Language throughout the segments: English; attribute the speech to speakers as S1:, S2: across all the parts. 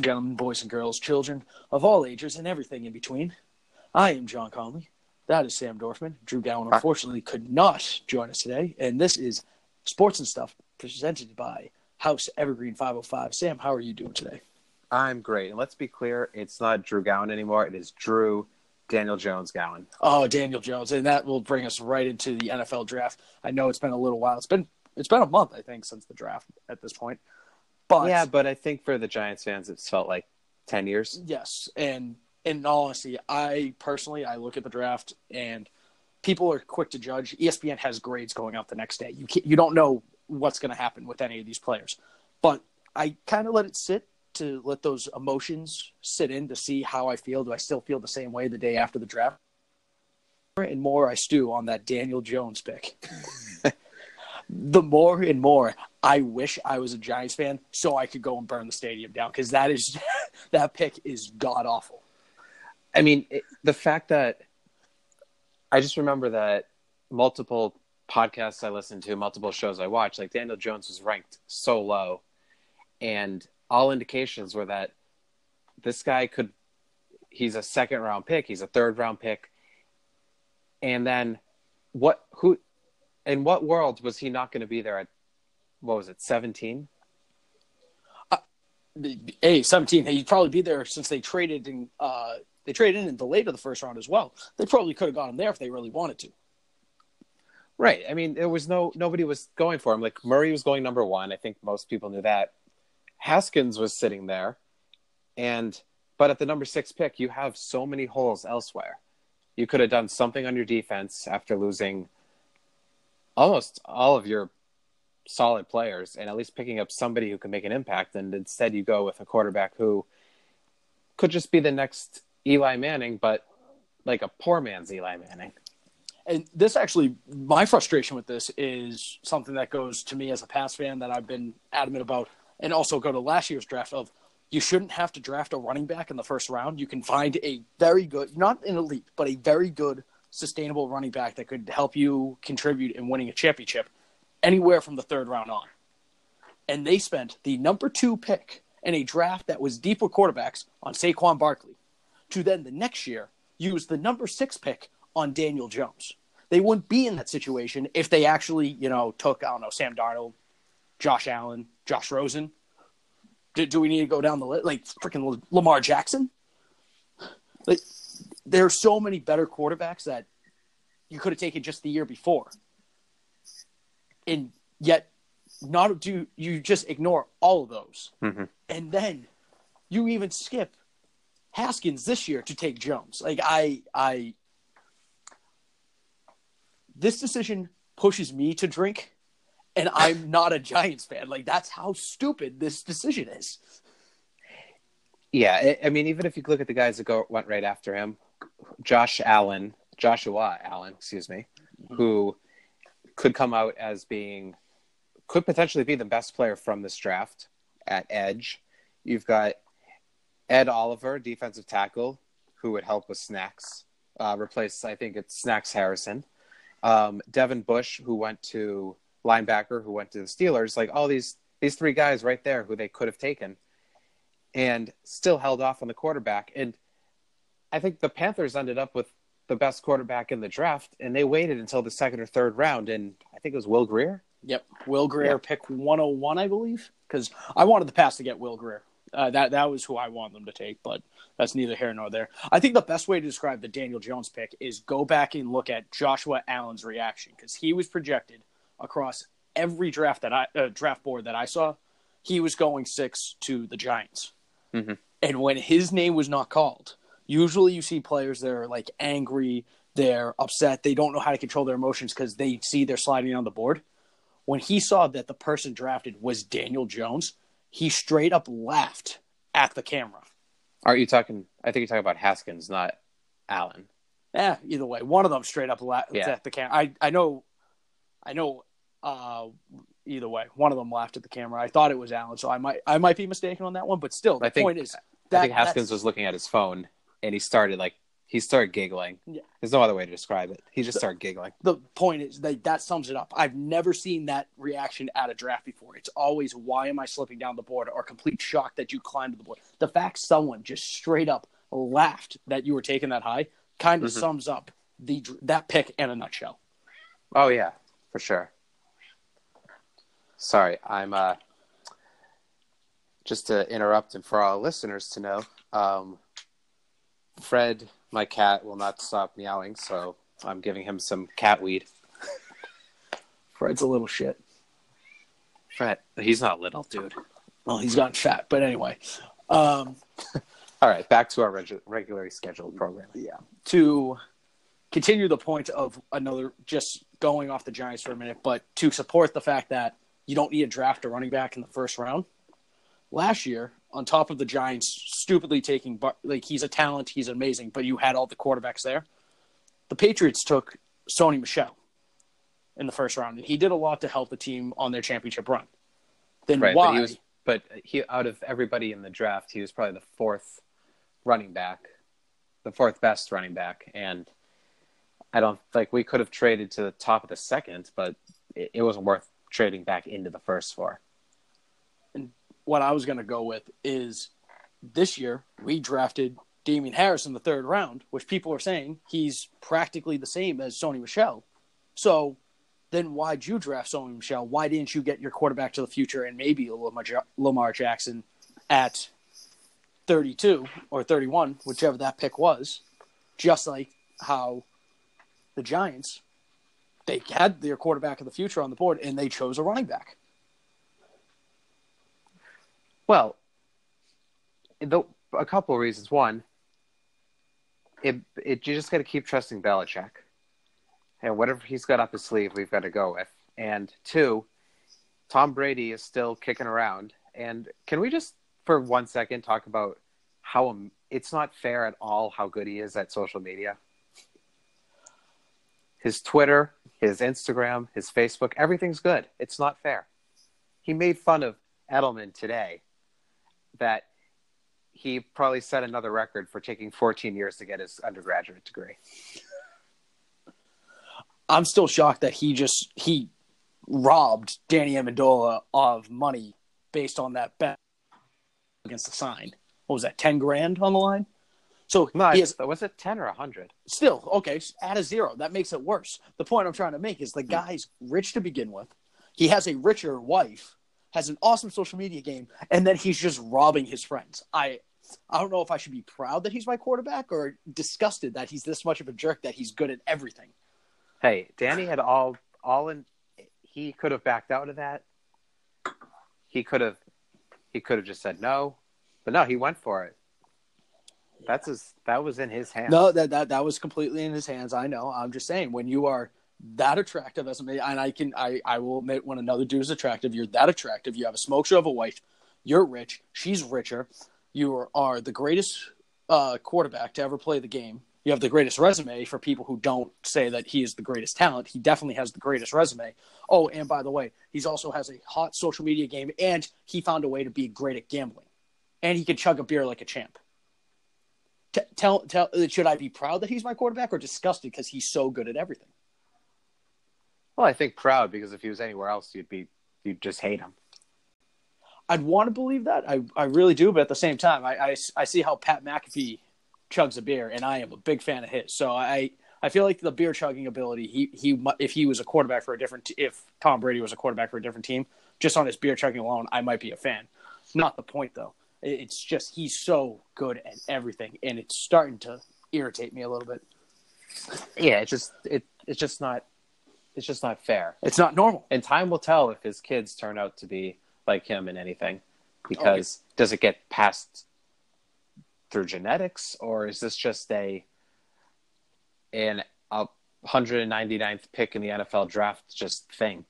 S1: gentlemen, boys and girls, children of all ages and everything in between. I am John Conley. That is Sam Dorfman. Drew Gowan, unfortunately, could not join us today. And this is Sports and Stuff presented by House Evergreen 505. Sam, how are you doing today?
S2: I'm great. And let's be clear, it's not Drew Gowan anymore. It is Drew Daniel Jones Gowan.
S1: Oh, Daniel Jones. And that will bring us right into the NFL draft. I know it's been a little while. It's been a month, I think, since the draft at this point. But
S2: I think for the Giants fans, it's felt like 10 years.
S1: Yes. And in all honesty, I look at the draft and people are quick to judge. ESPN has grades going out the next day. You don't know what's going to happen with any of these players. But I kind of let it sit to let those emotions sit in to see how I feel. Do I still feel the same way the day after the draft? And more I stew on that Daniel Jones pick. The more and more I wish I was a Giants fan so I could go and burn the stadium down because that pick is god awful.
S2: I mean, the fact that I just remember that multiple podcasts I listened to, multiple shows I watched, like Daniel Jones was ranked so low, and all indications were that this guy he's a second round pick, he's a third round pick, and then in what world was he not going to be there at, 17?
S1: 17. He'd probably be there since they traded in the late of the first round as well. They probably could have got him there if they really wanted to.
S2: Right. I mean, there was nobody was going for him. Like Murray was going number 1. I think most people knew that. Haskins was sitting there. But at the number 6 pick, you have so many holes elsewhere. You could have done something on your defense after losing almost all of your solid players and at least picking up somebody who can make an impact. And instead you go with a quarterback who could just be the next Eli Manning, but like a poor man's Eli Manning.
S1: And this actually, my frustration with this is something that goes to me as a Pats fan that I've been adamant about, and also go to last year's draft of you shouldn't have to draft a running back in the first round. You can find a very good, not an elite, but a very good sustainable running back that could help you contribute in winning a championship anywhere from the third round on. And they spent the number 2 pick in a draft that was deep with quarterbacks on Saquon Barkley to then the next year use the number 6 pick on Daniel Jones. They wouldn't be in that situation if they actually, took, Sam Darnold, Josh Allen, Josh Rosen. Do we need to go down the list? Like freaking Lamar Jackson? Like, there are so many better quarterbacks that you could have taken just the year before. And yet, you just ignore all of those. Mm-hmm. And then you even skip Haskins this year to take Jones. Like, this decision pushes me to drink, and I'm not a Giants fan. Like, that's how stupid this decision is.
S2: Yeah, I mean, even if you look at the guys that went right after him, Joshua Allen, who could come out as could potentially be the best player from this draft at edge. You've got Ed Oliver, defensive tackle, who would help with Snacks, replace, I think it's Snacks Harrison. Devin Bush, who went to linebacker, who went to the Steelers. Like all these 3 guys right there who they could have taken and still held off on the quarterback. And I think the Panthers ended up with the best quarterback in the draft, and they waited until the second or third round, and I think it was Will Grier.
S1: Yep, Will Grier, pick 101, I believe, because I wanted the Pats to get Will Grier. That was who I wanted them to take, but that's neither here nor there. I think the best way to describe the Daniel Jones pick is go back and look at Joshua Allen's reaction, because he was projected across every draft board that I saw. He was going 6 to the Giants. Mm-hmm. And when his name was not called, usually you see players that are like angry, they're upset, they don't know how to control their emotions because they see they're sliding on the board. When he saw that the person drafted was Daniel Jones, he straight up laughed at the camera.
S2: I think you're talking about Haskins, not Allen.
S1: Either way, one of them straight up laughed at the camera. I know. Either way, one of them laughed at the camera. I thought it was Allen, so I might be mistaken on that one. But still, the point is,
S2: I think Haskins was looking at his phone and he started like He started giggling.
S1: Yeah.
S2: There's no other way to describe it. He just started giggling.
S1: The point is that sums it up. I've never seen that reaction at a draft before. It's always, why am I slipping down the board, or complete shock that you climbed to the board. The fact someone just straight up laughed that you were taking that high kind of sums up that pick in a nutshell.
S2: Oh, yeah, for sure. Sorry, I'm just to interrupt and for our listeners to know, Fred, my cat, will not stop meowing, so I'm giving him some cat weed.
S1: Fred's a little shit.
S2: Fred, he's not little, dude.
S1: Well, he's gotten fat, but anyway.
S2: All right, back to our regularly scheduled program.
S1: Yeah. To continue the point of just going off the Giants for a minute, but to support the fact that you don't need to draft a running back in the first round. Last year, on top of the Giants stupidly taking, he's a talent, he's amazing, but you had all the quarterbacks there. The Patriots took Sony Michel in the first round, and he did a lot to help the team on their championship run. Then
S2: right,
S1: why?
S2: But he, out of everybody in the draft, he was probably the fourth best running back, and I don't we could have traded to the top of the second, but it wasn't worth trading back into the first for.
S1: And what I was going to go with is this year we drafted Damian Harris in the third round, which people are saying he's practically the same as Sony Michel. So then why'd you draft Sony Michel? Why didn't you get your quarterback to the future and maybe Lamar Jackson at 32 or 31, whichever that pick was, just like how the Giants, they had their quarterback of the future on the board and they chose a running back.
S2: Well, a couple of reasons. One, you just got to keep trusting Belichick. And whatever he's got up his sleeve, we've got to go with. And two, Tom Brady is still kicking around. And can we just, for 1 second, talk about how it's not fair at all how good he is at social media? His Twitter, his Instagram, his Facebook, everything's good. It's not fair. He made fun of Edelman today that he probably set another record for taking 14 years to get his undergraduate degree.
S1: I'm still shocked that he robbed Danny Amendola of money based on that bet against the sign. What was that, 10 grand on the line? So
S2: no, was it 10 or 100?
S1: Still, okay, add a zero. That makes it worse. The point I'm trying to make is the guy's rich to begin with. He has a richer wife, has an awesome social media game, and then he's just robbing his friends. I don't know if I should be proud that he's my quarterback or disgusted that he's this much of a jerk that he's good at everything.
S2: Hey, Danny had all in. He could have backed out of that. He could have just said no, but no, he went for it. Yeah. That was in his hands.
S1: No, that was completely in his hands. I know. I'm just saying, when you are that attractive as a man, and I will admit, when another dude is attractive, you're that attractive. You have a smoke show of a wife. You're rich. She's richer. You are the greatest quarterback to ever play the game. You have the greatest resume for people who don't say that he is the greatest talent. He definitely has the greatest resume. Oh, and by the way, he also has a hot social media game, and he found a way to be great at gambling. And he can chug a beer like a champ. Should I be proud that he's my quarterback or disgusted because he's so good at everything?
S2: Well, I think proud, because if he was anywhere else, you'd just hate him.
S1: I'd want to believe that. I really do, but at the same time, I see how Pat McAfee chugs a beer, and I am a big fan of his. So I feel like the beer chugging ability, if he was a quarterback for if Tom Brady was a quarterback for a different team, just on his beer chugging alone, I might be a fan. Not the point, though. It's just he's so good at everything, and it's starting to irritate me a little bit.
S2: Yeah, it's just not fair.
S1: It's not normal.
S2: And time will tell if his kids turn out to be like him in anything, because does it get passed through genetics, or is this just a 199th pick in the NFL draft just thing?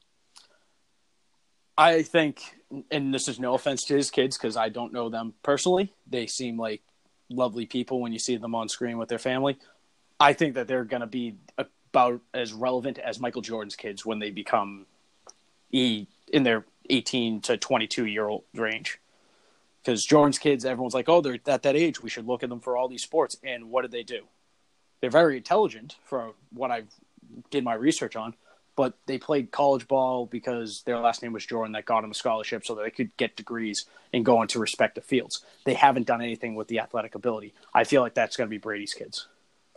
S1: I think, and this is no offense to his kids because I don't know them personally, they seem like lovely people when you see them on screen with their family. I think that they're going to be about as relevant as Michael Jordan's kids when they become in their 18 to 22-year-old range. Because Jordan's kids, everyone's like, oh, they're at that age. We should look at them for all these sports. And what did they do? They're very intelligent for what I did my research on, but they played college ball because their last name was Jordan that got them a scholarship so that they could get degrees and go into respective fields. They haven't done anything with the athletic ability. I feel like that's going to be Brady's kids.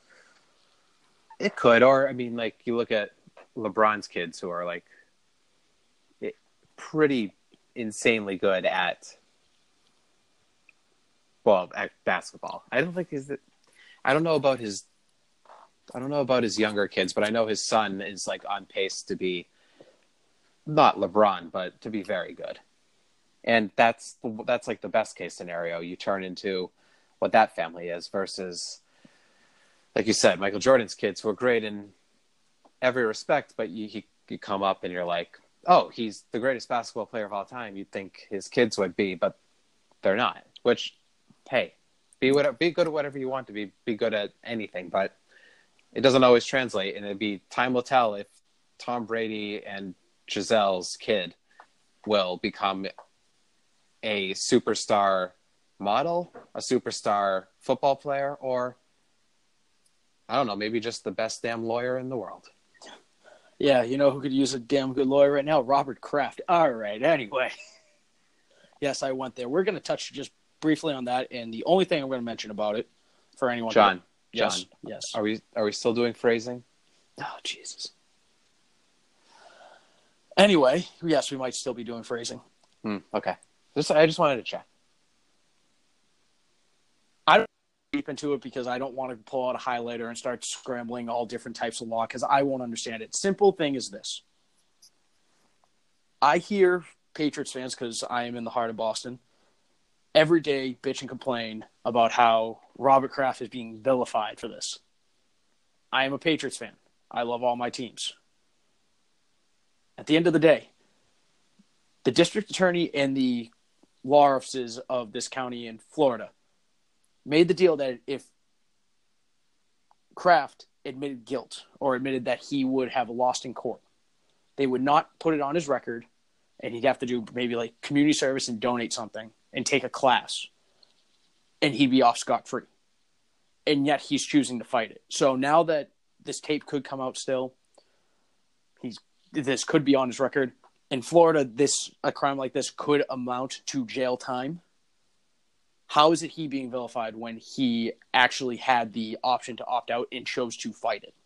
S2: It could, or I mean, like you look at LeBron's kids who are like pretty insanely good at basketball. I don't know about his younger kids, but I know his son is like on pace to be not LeBron, but to be very good. And that's like the best case scenario. You turn into what that family is versus, like you said, Michael Jordan's kids who are great in every respect, but you come up and you're like, oh, he's the greatest basketball player of all time. You'd think his kids would be, but they're not. Which, hey, be good at whatever you want to be. Be good at anything, but it doesn't always translate. And time will tell if Tom Brady and Gisele's kid will become a superstar model, a superstar football player, or I don't know, maybe just the best damn lawyer in the world.
S1: Yeah, you know who could use a damn good lawyer right now? Robert Kraft. All right, anyway. Yes, I went there. We're going to touch just briefly on that, and the only thing I'm going to mention about it for anyone.
S2: John.
S1: Yes.
S2: Are we still doing phrasing?
S1: Oh, Jesus. Anyway, yes, we might still be doing phrasing.
S2: Okay. I just wanted to check.
S1: I don't deep into it because I don't want to pull out a highlighter and start scrambling all different types of law because I won't understand it. Simple thing is this. I hear Patriots fans, because I am in the heart of Boston, every day bitch and complain about how Robert Kraft is being vilified for this. I am a Patriots fan. I love all my teams. At the end of the day, the district attorney and the law offices of this county in Florida made the deal that if Kraft admitted guilt or admitted that he would have lost in court, they would not put it on his record, and he'd have to do maybe like community service and donate something and take a class, and he'd be off scot-free. And yet he's choosing to fight it. So now that this tape could come out still, this could be on his record. In Florida, a crime like this could amount to jail time. How is it he being vilified when he actually had the option to opt out and chose to fight it?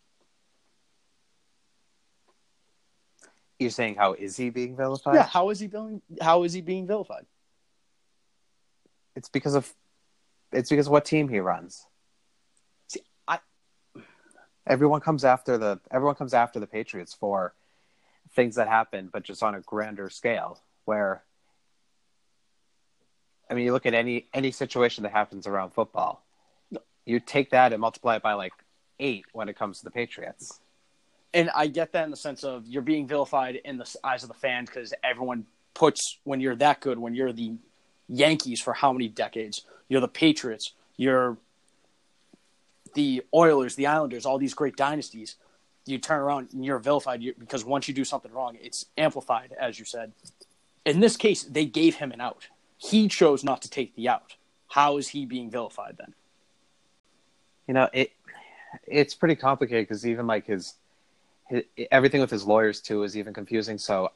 S2: You're saying how is he being vilified?
S1: Yeah, how is he being vilified?
S2: It's because of what team he runs.
S1: See,
S2: everyone comes after the Patriots for things that happen, but just on a grander scale. Where, I mean, you look at any situation that happens around football, you take that and multiply it by like 8 when it comes to the Patriots.
S1: And I get that in the sense of you're being vilified in the eyes of the fans because everyone puts, when you're that good, when you're the Yankees for how many decades, you're the Patriots, you're the Oilers, the Islanders, all these great dynasties, you turn around and you're vilified because once you do something wrong, it's amplified, as you said. In this case, they gave him an out. He chose not to take the out. How is he being vilified then?
S2: You know, it's pretty complicated because even like his everything with his lawyers too is even confusing. So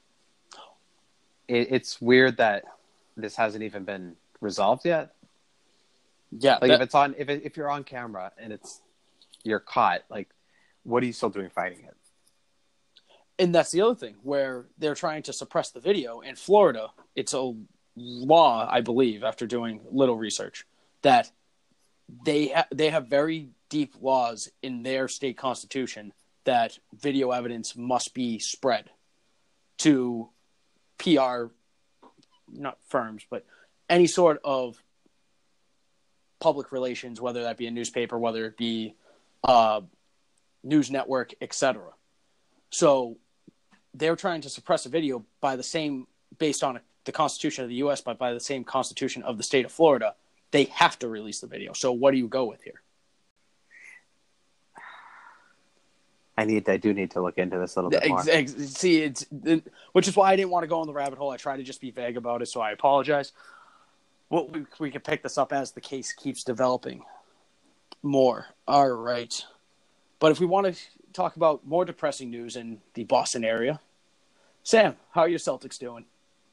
S2: it's weird that this hasn't even been resolved yet.
S1: Yeah,
S2: like if you're on camera and you're caught, like what are you still doing fighting it?
S1: And that's the other thing where they're trying to suppress the video. In Florida, it's a law, I believe, after doing little research, that they have very deep laws in their state constitution that video evidence must be spread to PR, not firms, but any sort of public relations, whether that be a newspaper, whether it be a news network, etc. So they're trying to suppress a video based on the Constitution of the U.S., but by the same Constitution of the state of Florida. They have to release the video. So what do you go with here?
S2: I do need to look into this a little bit more.
S1: Which is why I didn't want to go on the rabbit hole. I try to just be vague about it, so I apologize. Well, we can pick this up as the case keeps developing more. All right. But if we want to talk about more depressing news in the Boston area, Sam, how are your Celtics doing?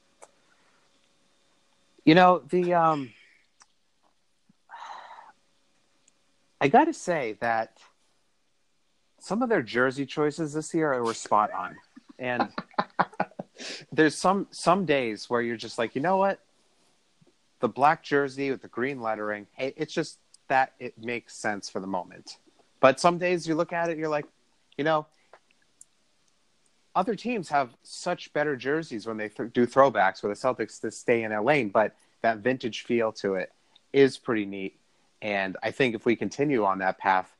S2: You know, I got to say that some of their jersey choices this year were spot on. And there's some days where you're just like, you know what? The black jersey with the green lettering, it's just that it makes sense for the moment. But some days you look at it, you're like, you know, other teams have such better jerseys when they do throwbacks where the Celtics to stay in their lane, but that vintage feel to it is pretty neat. And I think if we continue on that path,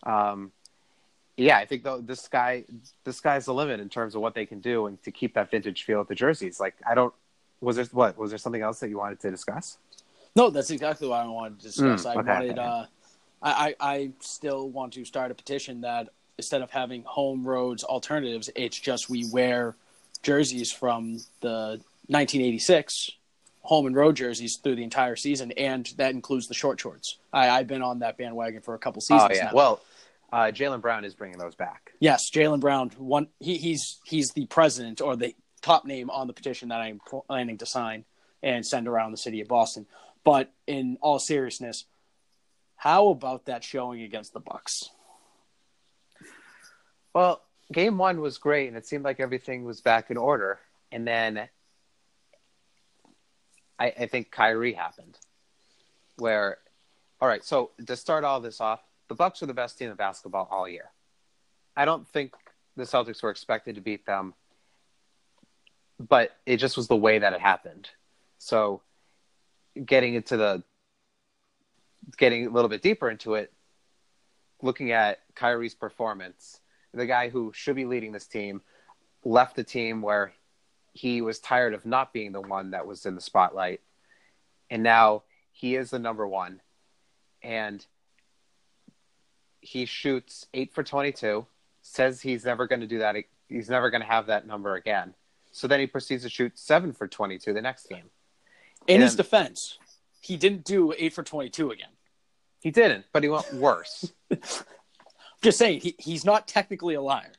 S2: I think the sky's the limit in terms of what they can do and to keep that vintage feel with the jerseys. Like, was there something else that you wanted to discuss?
S1: No, that's exactly what I wanted to discuss. I still want to start a petition that instead of having home roads alternatives, it's just we wear jerseys from the 1986 home and road jerseys through the entire season, and that includes the short shorts. I've been on that bandwagon for a couple seasons now.
S2: Well, Jaylen Brown is bringing those back.
S1: Yes, Jaylen Brown. He's the president or the top name on the petition that I'm planning to sign and send around the city of Boston. But in all seriousness, how about that showing against the Bucks?
S2: Well, game one was great, and it seemed like everything was back in order. And then I think Kyrie happened. Where, all right, so to start all this off, the Bucks were the best team in basketball all year. I don't think the Celtics were expected to beat them, but it just was the way that it happened. So getting a little bit deeper into it, looking at Kyrie's performance, the guy who should be leading this team left the team where he was tired of not being the one that was in the spotlight. And now he is the number one. And he shoots 8 for 22, says he's never going to do that. He's never going to have that number again. So then he proceeds to shoot 7 for 22 the next game.
S1: In his defense, he didn't do 8 for 22 again.
S2: He didn't, but he went worse.
S1: Just saying, he's not technically a liar.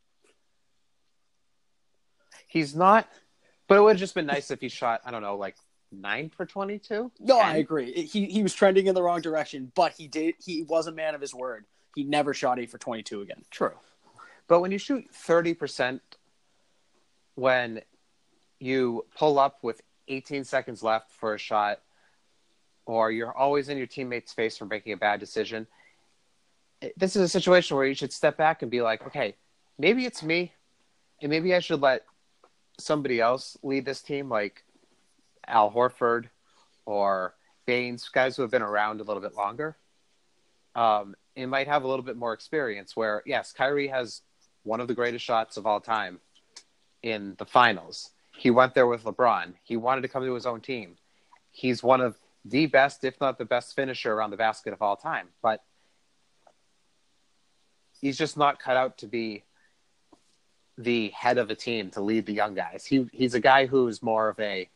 S2: He's not, but it would have just been nice if he shot, I don't know, like 9 for 22?
S1: No, 10? I agree. He was trending in the wrong direction, but he was a man of his word. He never shot 8 for 22 again.
S2: True. But when you shoot 30%, when you pull up with 18 seconds left for a shot, or you're always in your teammate's face for making a bad decision, this is a situation where you should step back and be like, okay, maybe it's me, and maybe I should let somebody else lead this team, like Al Horford or Baines, guys who have been around a little bit longer, and might have a little bit more experience where, yes, Kyrie has one of the greatest shots of all time in the finals. He went there with LeBron. He wanted to come to his own team. He's one of the best, if not the best finisher around the basket of all time. But he's just not cut out to be the head of a team to lead the young guys. He's a guy who's more of a,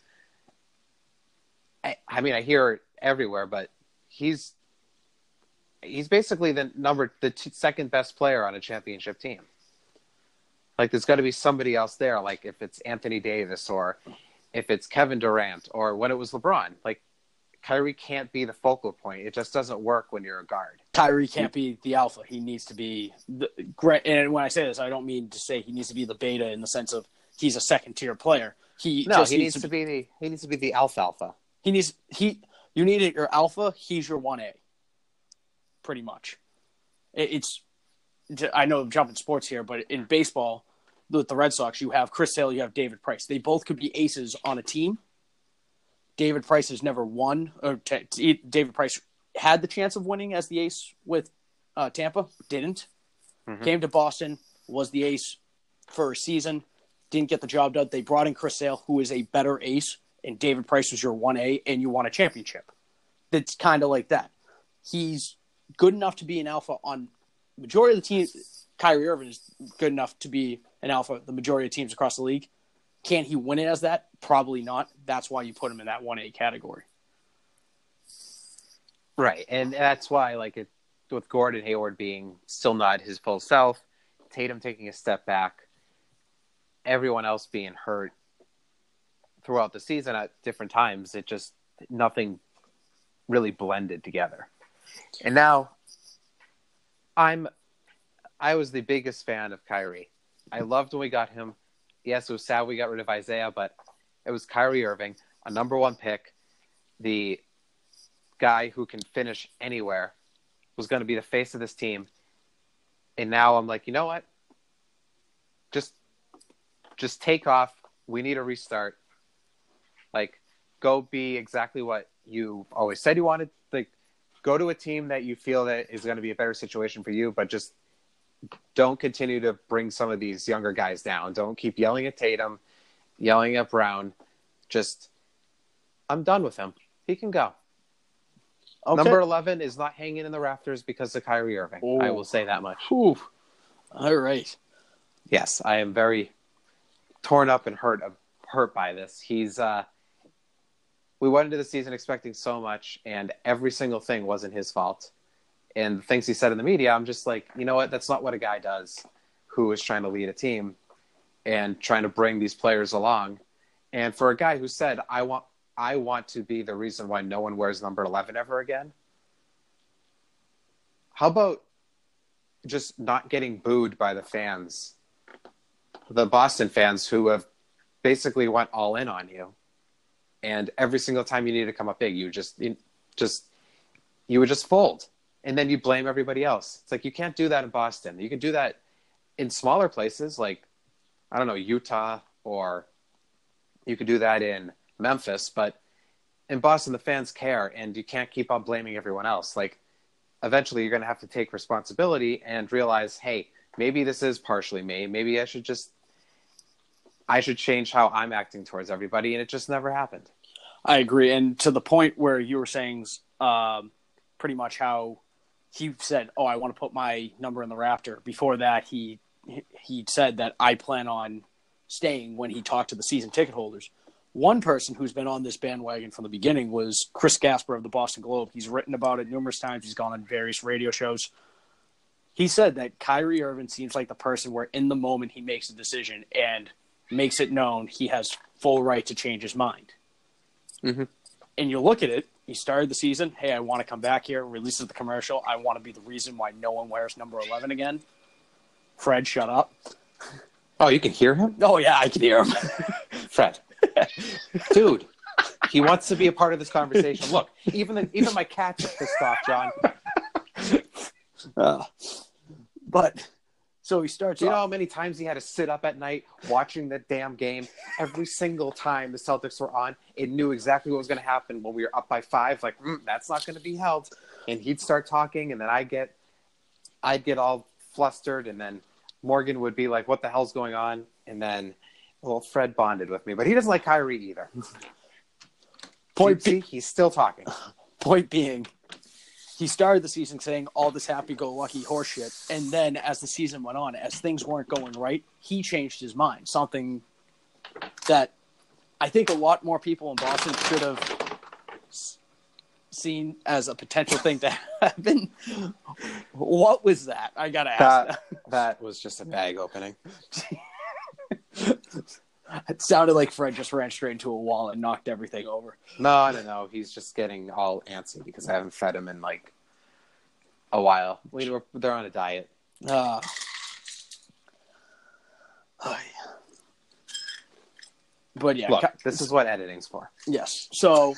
S2: I mean, I hear it everywhere, but he's basically the second best player on a championship team. Like, there's got to be somebody else there. Like, if it's Anthony Davis or if it's Kevin Durant or when it was LeBron, like, Kyrie can't be the focal point. It just doesn't work when you're a guard.
S1: Kyrie can't be the alpha. He needs to be and when I say this, I don't mean to say he needs to be the beta in the sense of he's a second-tier player. He needs to be
S2: the alfalfa.
S1: You need your alpha. He's your 1A. Pretty much. I know I'm jumping sports here, but in baseball, with the Red Sox, you have Chris Sale, you have David Price. They both could be aces on a team. David Price has never won. David Price had the chance of winning as the ace with Tampa, didn't. Mm-hmm. Came to Boston, was the ace for a season, didn't get the job done. They brought in Chris Sale, who is a better ace, and David Price was your 1A, and you won a championship. It's kind of like that. He's good enough to be an alpha on majority of the teams. Kyrie Irving is good enough to be an alpha the majority of teams across the league. Can he win it as that? Probably not. That's why you put him in that 1A category.
S2: Right, and that's why, like, with Gordon Hayward being still not his full self, Tatum taking a step back, everyone else being hurt throughout the season at different times, it just nothing really blended together. And now I was the biggest fan of Kyrie. I loved when we got him. Yes, it was sad we got rid of Isaiah, but it was Kyrie Irving, a number one pick, the guy who can finish anywhere, was going to be the face of this team. And now I'm like, you know what? Just take off. We need a restart. Like, go be exactly what you always said you wanted. Like, go to a team that you feel that is going to be a better situation for you, but just don't continue to bring some of these younger guys down. Don't keep yelling at Tatum, yelling at Brown. Just, I'm done with him. He can go. Okay. Number 11 is not hanging in the rafters because of Kyrie Irving. Oh. I will say that much.
S1: Ooh. All right.
S2: Yes, I am very torn up and hurt by this. We went into the season expecting so much, and every single thing wasn't his fault. And the things he said in the media, I'm just like, you know what? That's not what a guy does who is trying to lead a team and trying to bring these players along. And for a guy who said, I want to be the reason why no one wears number 11 ever again. How about just not getting booed by the fans, the Boston fans who have basically went all in on you. And every single time you needed to come up big, you would just fold. And then you blame everybody else. It's like, you can't do that in Boston. You can do that in smaller places like, I don't know, Utah, or you could do that in Memphis. But in Boston, the fans care, and you can't keep on blaming everyone else. Like, eventually you're going to have to take responsibility and realize, hey, maybe this is partially me. Maybe I should change how I'm acting towards everybody. And it just never happened.
S1: I agree. And to the point where you were saying pretty much how he said, oh, I want to put my number in the rafter. Before that, he said that I plan on staying when he talked to the season ticket holders. One person who's been on this bandwagon from the beginning was Chris Gasper of the Boston Globe. He's written about it numerous times. He's gone on various radio shows. He said that Kyrie Irving seems like the person where in the moment he makes a decision and makes it known he has full right to change his mind.
S2: Mm-hmm.
S1: And you look at it, he started the season, hey, I want to come back here, releases the commercial, I want to be the reason why no one wears number 11 again. Fred, shut up.
S2: Oh, you can hear him?
S1: Oh, yeah, I can hear him.
S2: Fred. Dude, he wants to be a part of this conversation. Look, even my cats are pissed off, John.
S1: But so he starts.
S2: Do you know how many times he had to sit up at night watching the damn game? Every single time the Celtics were on, it knew exactly what was going to happen when we were up by 5. Like, that's not going to be held. And he'd start talking, and then I'd get all flustered, and then Morgan would be like, "What the hell's going on?" And then, well, Fred bonded with me, but he doesn't like Kyrie either. He's still talking.
S1: Point being, he started the season saying all this happy-go-lucky horseshit, and then as the season went on, as things weren't going right, he changed his mind. Something that I think a lot more people in Boston should have seen as a potential thing to happen. What was that? I gotta ask.
S2: That was just a bag opening.
S1: It sounded like Fred just ran straight into a wall and knocked everything over.
S2: No. He's just getting all antsy because I haven't fed him in like a while. They're on a diet.
S1: But yeah,
S2: look, this is what editing's for.
S1: Yes. So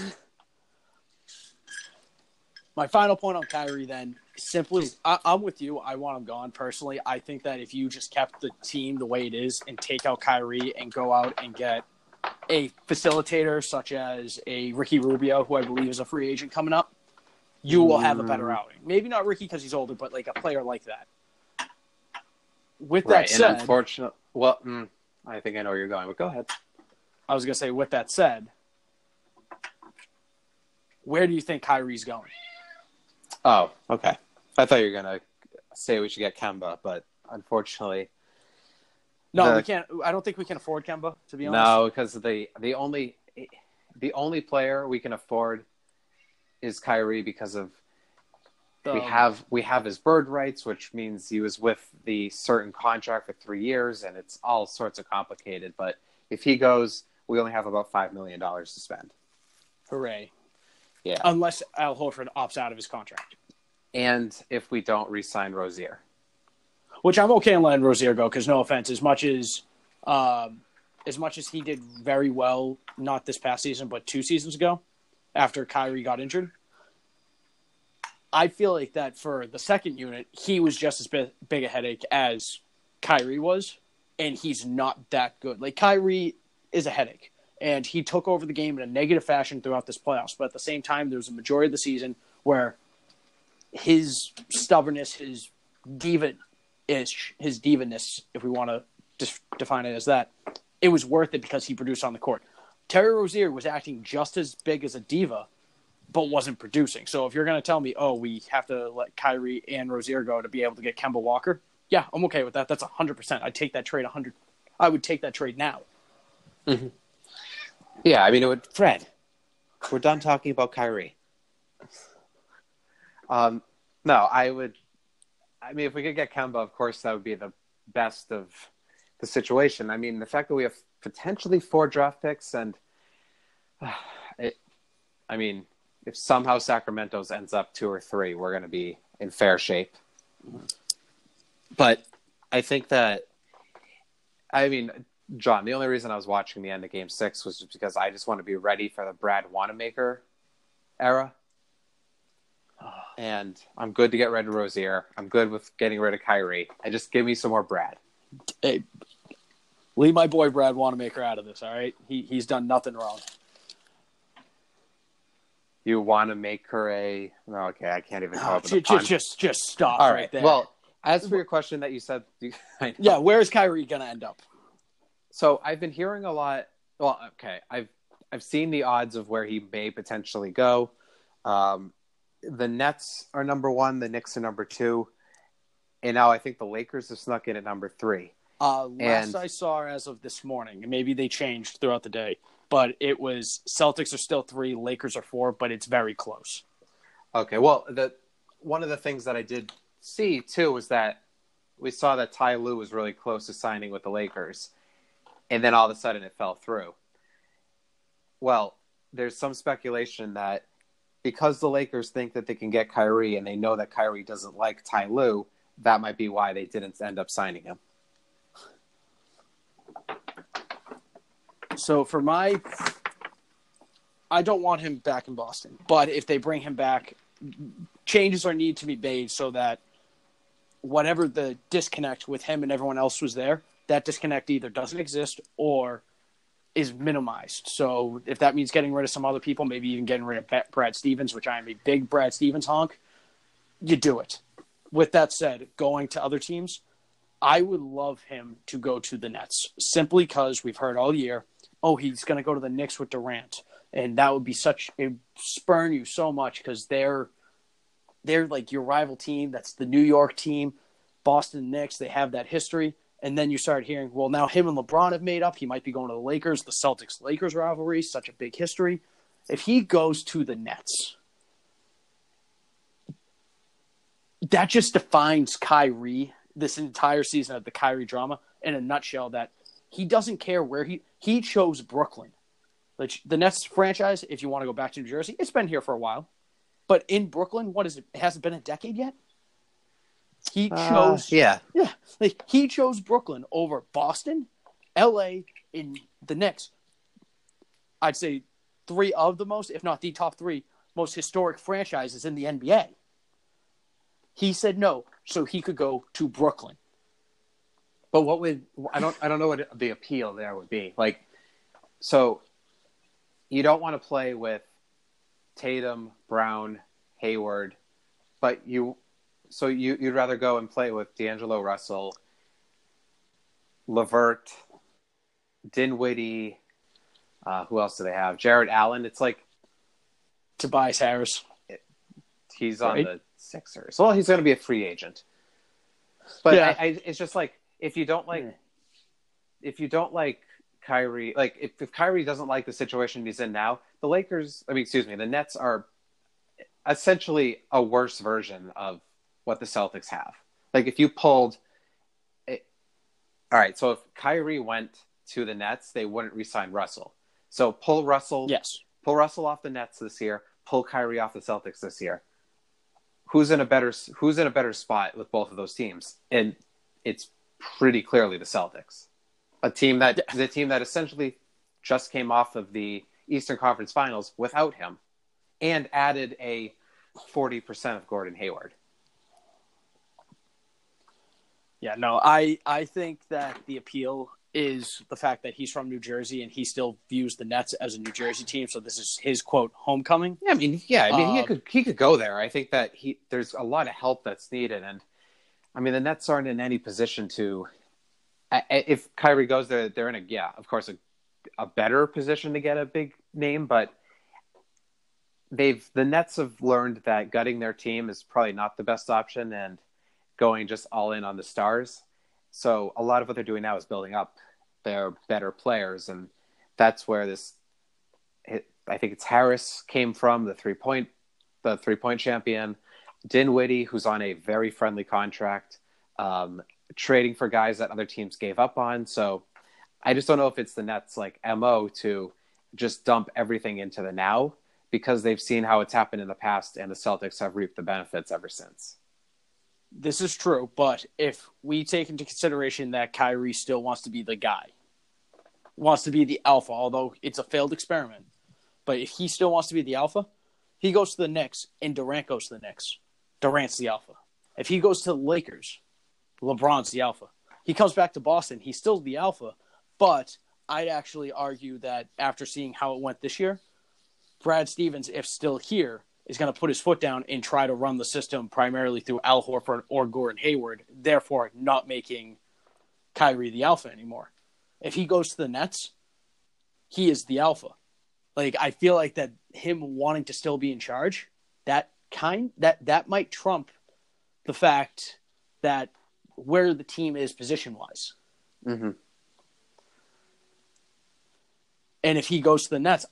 S1: my final point on Kyrie then, simply, I'm with you. I want him gone personally. I think that if you just kept the team the way it is and take out Kyrie and go out and get a facilitator such as a Ricky Rubio, who I believe is a free agent coming up, you will have a better outing. Maybe not Ricky because he's older, but like a player like that. With that said,
S2: and unfortunately, well, I think I know where you're going, but go ahead.
S1: I was going to say, with that said, where do you think Kyrie's going?
S2: Oh, okay. I thought you were going to say we should get Kemba, but unfortunately...
S1: No, we can't. I don't think we can afford Kemba, to be honest.
S2: No, because the only player we can afford is Kyrie because of
S1: The-
S2: we have his bird rights, which means he was with the certain contract for 3 years, and it's all sorts of complicated. But if he goes, we only have about $5 million to spend.
S1: Hooray.
S2: Yeah.
S1: Unless Al Horford opts out of his contract.
S2: And if we don't re-sign Rozier.
S1: Which I'm okay in letting Rozier go, because no offense, as much as he did very well, not this past season, but 2 seasons ago, after Kyrie got injured, I feel like that for the second unit, he was just as big a headache as Kyrie was, and he's not that good. Like, Kyrie is a headache, and he took over the game in a negative fashion throughout this playoffs, but at the same time, there was a majority of the season where his stubbornness, his divaness, if we want to define it as that, it was worth it because he produced on the court. Terry Rozier was acting just as big as a diva, but wasn't producing. So if you're going to tell me, oh, we have to let Kyrie and Rozier go to be able to get Kemba Walker, yeah, I'm okay with that. That's 100%. I'd take that trade 100. I would take that trade now.
S2: Mm-hmm. Yeah, I mean, Fred, we're done talking about Kyrie. No, I would. I mean, if we could get Kemba, of course, that would be the best of the situation. I mean, the fact that we have potentially 4 draft picks, and I mean, if somehow Sacramento's ends up 2 or 3, we're going to be in fair shape. But I think that, I mean, John, the only reason I was watching the end of Game 6 was just because I just want to be ready for the Brad Wanamaker era. And I'm good to get rid of Rozier. I'm good with getting rid of Kyrie. And just give me some more Brad.
S1: Hey, leave my boy Brad Wanamaker out of this, all right? He's done nothing wrong.
S2: You want to make her a... No, okay, I can't even come up with a pun.
S1: Just stop
S2: all
S1: right there.
S2: Well, as for your question that you said...
S1: Yeah, where's Kyrie going to end up?
S2: So I've been hearing a lot... Well, okay, I've seen the odds of where he may potentially go. The Nets are number 1, the Knicks are number 2, and now I think the Lakers have snuck in at number 3.
S1: Last I saw as of this morning, maybe they changed throughout the day, but it was Celtics are still 3, Lakers are 4, but it's very close.
S2: Okay, well, one of the things that I did see, too, was that we saw that Ty Lue was really close to signing with the Lakers, and then all of a sudden it fell through. Well, there's some speculation that because the Lakers think that they can get Kyrie and they know that Kyrie doesn't like Ty Lue, that might be why they didn't end up signing him.
S1: So I don't want him back in Boston, but if they bring him back, changes are need to be made so that whatever the disconnect with him and everyone else was there, that disconnect either doesn't exist or is minimized. So if that means getting rid of some other people, maybe even getting rid of Brad Stevens, which I am a big Brad Stevens honk, you do it. With that said, going to other teams, I would love him to go to the Nets simply because we've heard all year, oh, he's going to go to the Knicks with Durant. And that would be it spurn you so much because they're like your rival team. That's the New York team, Boston Knicks. They have that history. And then you start hearing, well, now him and LeBron have made up. He might be going to the Lakers. The Celtics-Lakers rivalry, such a big history. If he goes to the Nets, that just defines Kyrie, this entire season of the Kyrie drama, in a nutshell, that he doesn't care where he chose Brooklyn. Like the Nets franchise, if you want to go back to New Jersey, it's been here for a while. But in Brooklyn, what is it? It hasn't been a decade yet? He chose like he chose Brooklyn over Boston, LA, and the Knicks. I'd say 3 of the most, if not the top 3 most historic franchises in the NBA. He said no, so he could go to Brooklyn.
S2: But I don't know what the appeal there would be. Like, so you don't want to play with Tatum, Brown, Hayward, but you'd rather go and play with D'Angelo Russell, LeVert, Dinwiddie. Who else do they have? Jared Allen. It's like
S1: Tobias Harris.
S2: He's on the Sixers. Well, he's going to be a free agent. But yeah. It's just like if you don't like Kyrie, like if Kyrie doesn't like the situation he's in now, the Nets are essentially a worse version of what the Celtics have. Like if you pulled it, all right, so if Kyrie went to the Nets, they wouldn't re-sign Russell. So pull Russell off the Nets this year, pull Kyrie off the Celtics this year. Who's in a better spot with both of those teams? And it's pretty clearly the Celtics. The team that essentially just came off of the Eastern Conference Finals without him and added a 40% of Gordon Hayward.
S1: Yeah, no, I think that the appeal is the fact that he's from New Jersey and he still views the Nets as a New Jersey team. So this is his quote homecoming.
S2: Yeah, I mean, he could go there. I think that there's a lot of help that's needed, and I mean the Nets aren't in any position to. If Kyrie goes there, they're in of course, a better position to get a big name, but the Nets have learned that gutting their team is probably not the best option and going just all in on the stars. So a lot of what they're doing now is building up their better players, and that's where I think it's Harris came from, the 3-point champion, Dinwiddie, who's on a very friendly contract, trading for guys that other teams gave up on. So I just don't know if it's the Nets like MO to just dump everything into the now, because they've seen how it's happened in the past and the Celtics have reaped the benefits ever since.
S1: This is true, but if we take into consideration that Kyrie still wants to be the guy, wants to be the alpha, although it's a failed experiment, but if he still wants to be the alpha, he goes to the Knicks and Durant goes to the Knicks. Durant's the alpha. If he goes to the Lakers, LeBron's the alpha. He comes back to Boston, he's still the alpha, but I'd actually argue that after seeing how it went this year, Brad Stevens, if still here, is going to put his foot down and try to run the system primarily through Al Horford or Gordon Hayward, therefore not making Kyrie the alpha anymore. If he goes to the Nets, he is the alpha. Like, I feel like that him wanting to still be in charge, that might trump the fact that where the team is position-wise.
S2: Mm-hmm.
S1: And if he goes to the Nets,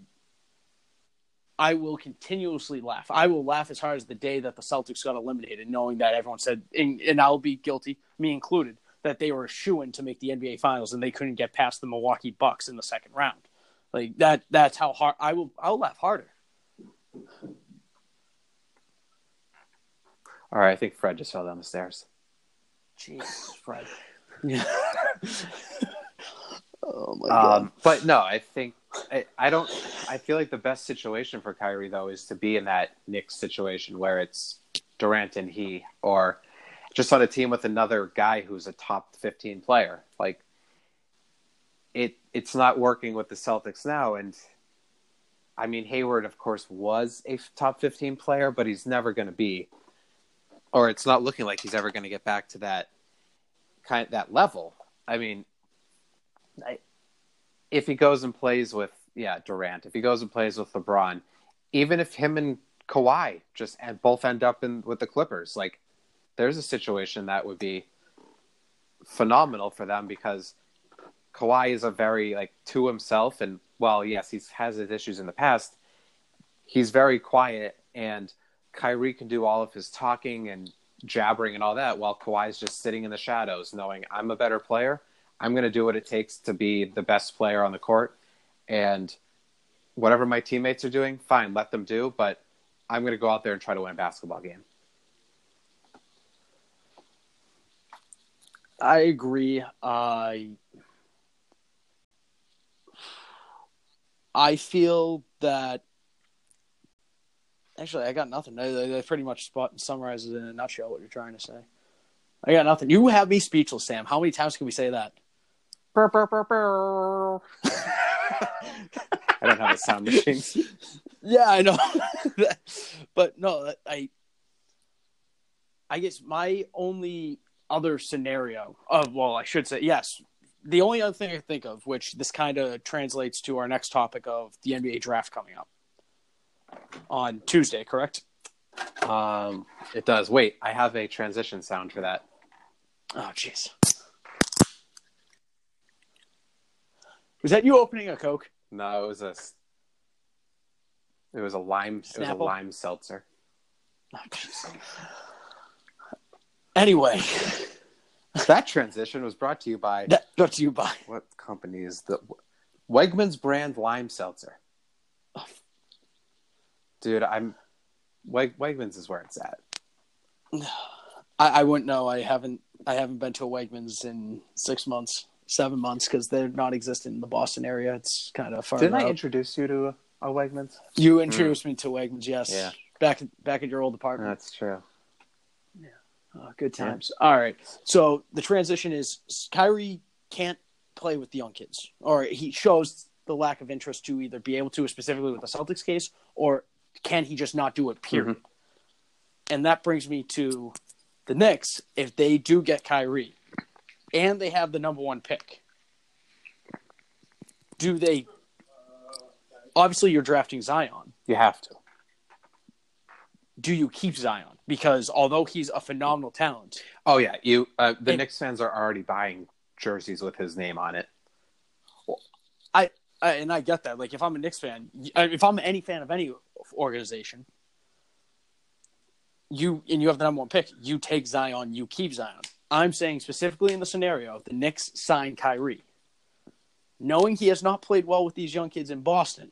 S1: I will continuously laugh. I will laugh as hard as the day that the Celtics got eliminated, knowing that everyone said, and I'll be guilty, me included, that they were a shoo-in to make the NBA Finals and they couldn't get past the Milwaukee Bucks in the second round. Like that's how hard I'll laugh harder.
S2: All right, I think Fred just fell down the stairs.
S1: Jesus, Fred. Oh my God.
S2: But no, I think I feel like the best situation for Kyrie though is to be in that Knicks situation where it's Durant and he, or just on a team with another guy who's a top 15 player. Like it's not working with the Celtics now. And I mean, Hayward of course was a top 15 player, but he's never going to be, or it's not looking like he's ever going to get back to that level. I mean, if he goes and plays with Durant, if he goes and plays with LeBron, even if him and Kawhi just both end up with the Clippers, like there's a situation that would be phenomenal for them, because Kawhi is a very to himself, and while yes, he has his issues in the past, he's very quiet, and Kyrie can do all of his talking and jabbering and all that, while Kawhi's just sitting in the shadows knowing I'm a better player. I'm going to do what it takes to be the best player on the court, and whatever my teammates are doing, fine, let them do, but I'm going to go out there and try to win a basketball game.
S1: I agree. I feel that actually I got nothing. I pretty much summarizes in a nutshell what you're trying to say. I got nothing. You have me speechless, Sam. How many times can we say that?
S2: Burr, burr, burr, burr. I don't have a sound machine.
S1: Yeah, I know. But no, I guess my only other scenario I should say, yes, the only other thing I think of, which this kind of translates to our next topic of the NBA draft coming up on Tuesday, correct?
S2: It does. Wait, I have a transition sound for that.
S1: Oh, jeez. Was that you opening a Coke?
S2: No, it was It was a lime. It was a
S1: Snapple?
S2: lime seltzer.
S1: Oh, jeez. Anyway,
S2: That transition was brought to you by
S1: that brought to you by.
S2: what company is the Wegmans brand lime seltzer? Dude, Wegmans is where it's at.
S1: I wouldn't know. I haven't been to a Wegmans in 6 months, 7 months, because they're not existent in the Boston area. It's kind of far.
S2: Didn't I introduce you to a Wegmans?
S1: You introduced me to Wegmans, yes.
S2: Yeah.
S1: Back at your old apartment.
S2: That's true.
S1: Oh, good times. Yeah. All right. So the transition is Kyrie can't play with the young kids, or he shows the lack of interest to either be able to, specifically with the Celtics case, or can he just not do it, period? Mm-hmm. And that brings me to the Knicks. If they do get Kyrie and they have the number 1 pick, do they – obviously you're drafting Zion.
S2: You have to.
S1: Do you keep Zion? Because although he's a phenomenal talent.
S2: Oh, yeah. Knicks fans are already buying jerseys with his name on it.
S1: Well, I get that. Like, if I'm a Knicks fan, if I'm any fan of any organization, you have the number 1 pick, you take Zion, you keep Zion. I'm saying specifically in the scenario, the Knicks sign Kyrie. Knowing he has not played well with these young kids in Boston,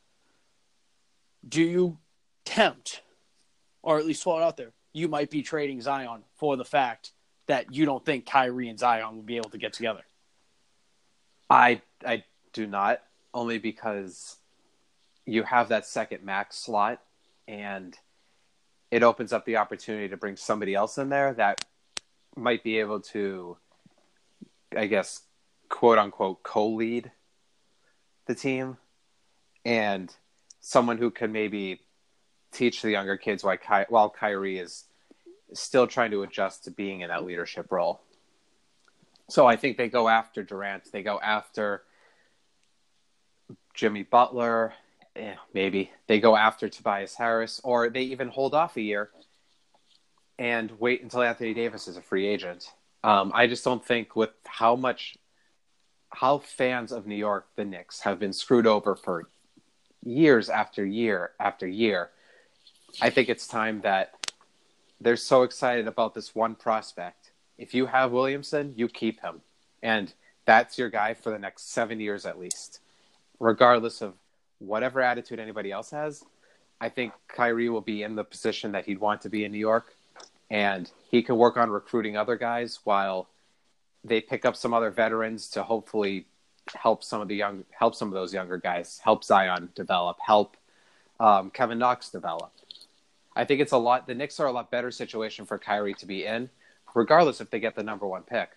S1: do you tempt, or at least throw it out there, you might be trading Zion for the fact that you don't think Kyrie and Zion will be able to get together?
S2: I do not, only because you have that second max slot, and it opens up the opportunity to bring somebody else in there that might be able to, I guess, quote unquote, co-lead the team, and someone who can maybe teach the younger kids while Kyrie is still trying to adjust to being in that leadership role. So I think they go after Durant. They go after Jimmy Butler. Maybe they go after Tobias Harris, or they even hold off a year and wait until Anthony Davis is a free agent. I just don't think with how fans of New York, the Knicks, have been screwed over for years after year after year. I think it's time that they're so excited about this one prospect. If you have Williamson, you keep him. And that's your guy for the next 7 years at least. Regardless of whatever attitude anybody else has, I think Kyrie will be in the position that he'd want to be in New York. And he can work on recruiting other guys while they pick up some other veterans to hopefully help some of those younger guys, help Zion develop, help Kevin Knox develop. I think the Knicks are a lot better situation for Kyrie to be in, regardless if they get the number 1 pick.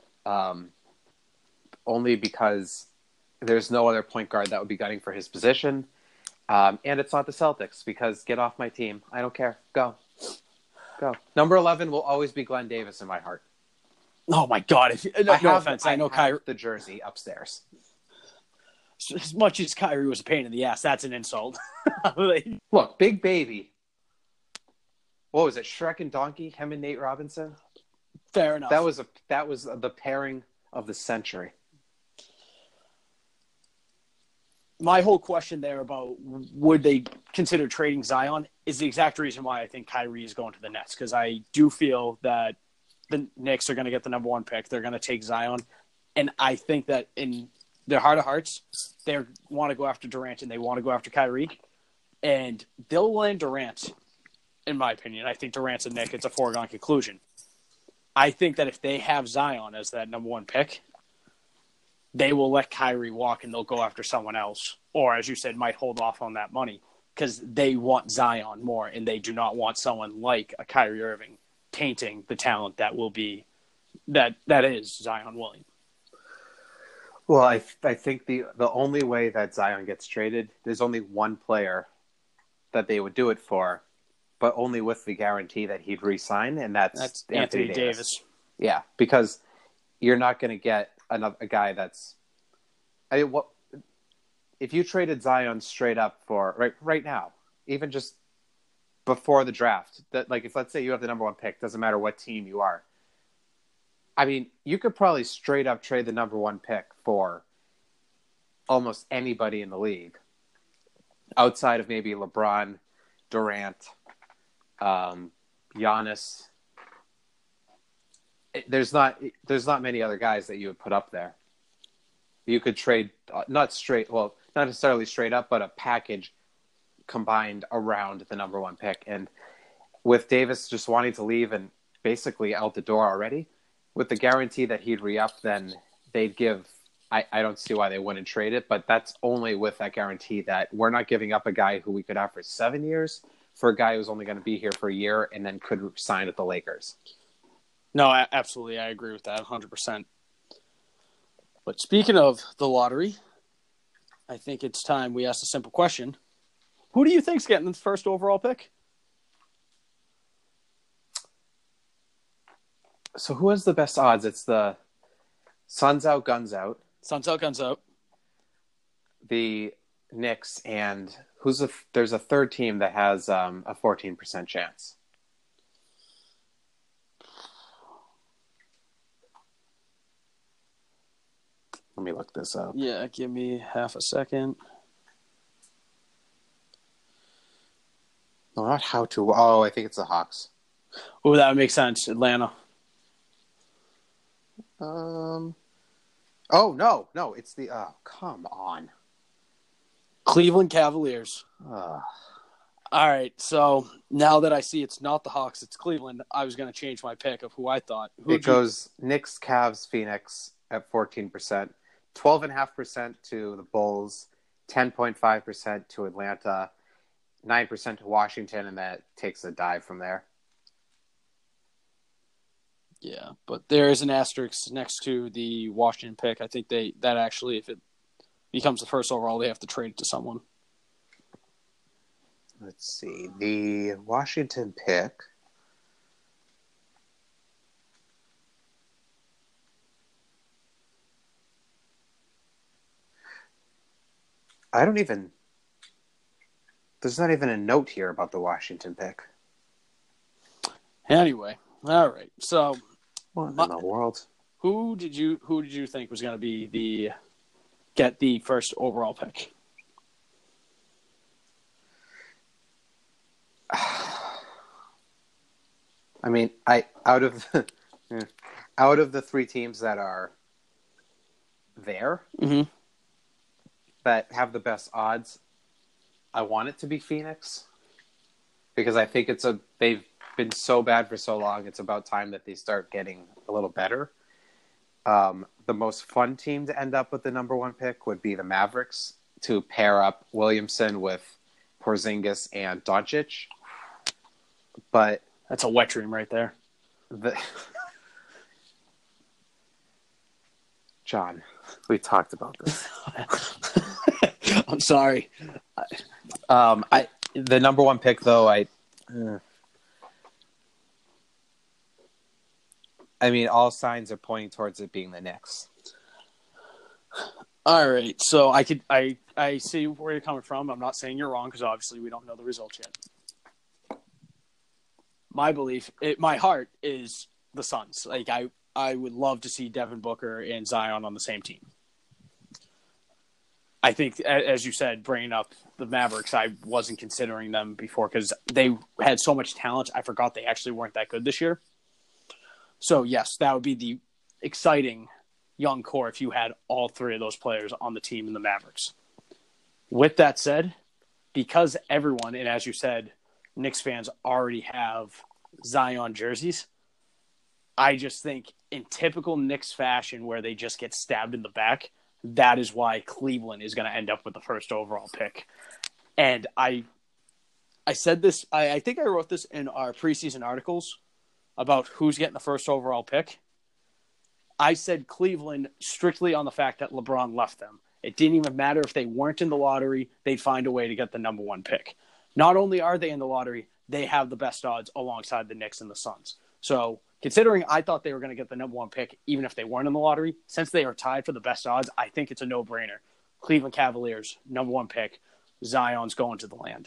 S2: Only because there's no other point guard that would be gunning for his position. And it's not the Celtics, because get off my team. I don't care. Go. Number 11 will always be Glenn Davis in my heart.
S1: Oh my God! No offense, I know Kyrie.
S2: The jersey upstairs.
S1: As much as Kyrie was a pain in the ass, that's an insult.
S2: Look, Big Baby. What was it? Shrek and Donkey? Him and Nate Robinson?
S1: Fair enough.
S2: That was the pairing of the century.
S1: My whole question there about would they consider trading Zion is the exact reason why I think Kyrie is going to the Nets, because I do feel that the Knicks are going to get the number 1 pick. They're going to take Zion. And I think that in their heart of hearts, they want to go after Durant and they want to go after Kyrie. And they'll land Durant, in my opinion. I think Durant's a Knick. It's a foregone conclusion. I think that if they have Zion as that number 1 pick, they will let Kyrie walk and they'll go after someone else. Or, as you said, might hold off on that money because they want Zion more and they do not want someone like a Kyrie Irving tainting the talent that will be that is Zion Williams.
S2: Well, I think the only way that Zion gets traded, there's only one player that they would do it for, but only with the guarantee that he'd re-sign, and that's Anthony Davis. Yeah, because you're not going to get a guy that's. I mean, what if you traded Zion straight up for right now, even just before the draft? That, like, if let's say you have the number 1 pick, doesn't matter what team you are. I mean, you could probably straight up trade the number 1 pick for almost anybody in the league. outside of maybe LeBron, Durant, Giannis, there's not many other guys that you would put up there. You could trade not necessarily straight up, but a package combined around the number one pick. And with Davis just wanting to leave and basically out the door already, with the guarantee that he'd re-up, then they'd give. I don't see why they wouldn't trade it, but that's only with that guarantee that we're not giving up a guy who we could have for 7 years for a guy who's only going to be here for a year and then could sign with the Lakers.
S1: No, absolutely. I agree with that 100%. But speaking of the lottery, I think it's time we ask a simple question. Who do you think's getting the first overall pick?
S2: So who has the best odds? It's the Suns out, guns out.
S1: Suns out, guns out.
S2: The Knicks, and there's a third team that has a 14% chance. Let me look this up.
S1: Yeah, give me half a second.
S2: No, not how to. Oh, I think it's the Hawks.
S1: Oh, that would make sense. Atlanta.
S2: Oh, no, it's the. Oh, come on.
S1: Cleveland Cavaliers. All right, so now that I see it's not the Hawks, it's Cleveland, I was going to change my pick of who I thought.
S2: It goes Knicks, Cavs, Phoenix at 14%, 12.5% to the Bulls, 10.5% to Atlanta, 9% to Washington, and that takes a dive from there.
S1: Yeah, but there is an asterisk next to the Washington pick. I think that actually, if it becomes the first overall, they have to trade it to someone.
S2: Let's see. The Washington pick. There's not even a note here about the Washington pick.
S1: Anyway, all right. So,
S2: what in the world?
S1: Who did you think was going to be get the first overall pick?
S2: I mean, out of the three teams that are there that have the best odds, I want it to be Phoenix because I think they've been so bad for so long. It's about time that they start getting a little better. The most fun team to end up with the number one pick would be the Mavericks to pair up Williamson with Porzingis and Doncic. But
S1: that's a wet dream right there.
S2: John, we talked about this.
S1: I'm sorry.
S2: The number one pick, though, I mean, all signs are pointing towards it being the Knicks.
S1: All right, so I see where you're coming from. I'm not saying you're wrong because obviously we don't know the results yet. My belief, my heart is the Suns. Like I would love to see Devin Booker and Zion on the same team. I think, as you said, bringing up the Mavericks, I wasn't considering them before because they had so much talent. I forgot they actually weren't that good this year. So, yes, that would be the exciting young core if you had all three of those players on the team in the Mavericks. With that said, because everyone, and as you said, Knicks fans already have Zion jerseys, I just think in typical Knicks fashion where they just get stabbed in the back, that is why Cleveland is going to end up with the first overall pick. And I said this, I think I wrote this in our preseason articles about who's getting the first overall pick. I said Cleveland strictly on the fact that LeBron left them. It didn't even matter if they weren't in the lottery, they'd find a way to get the number one pick. Not only are they in the lottery, they have the best odds alongside the Knicks and the Suns. So considering I thought they were going to get the number one pick, even if they weren't in the lottery, since they are tied for the best odds, I think it's a no-brainer. Cleveland Cavaliers, number one pick. Zion's going to the land.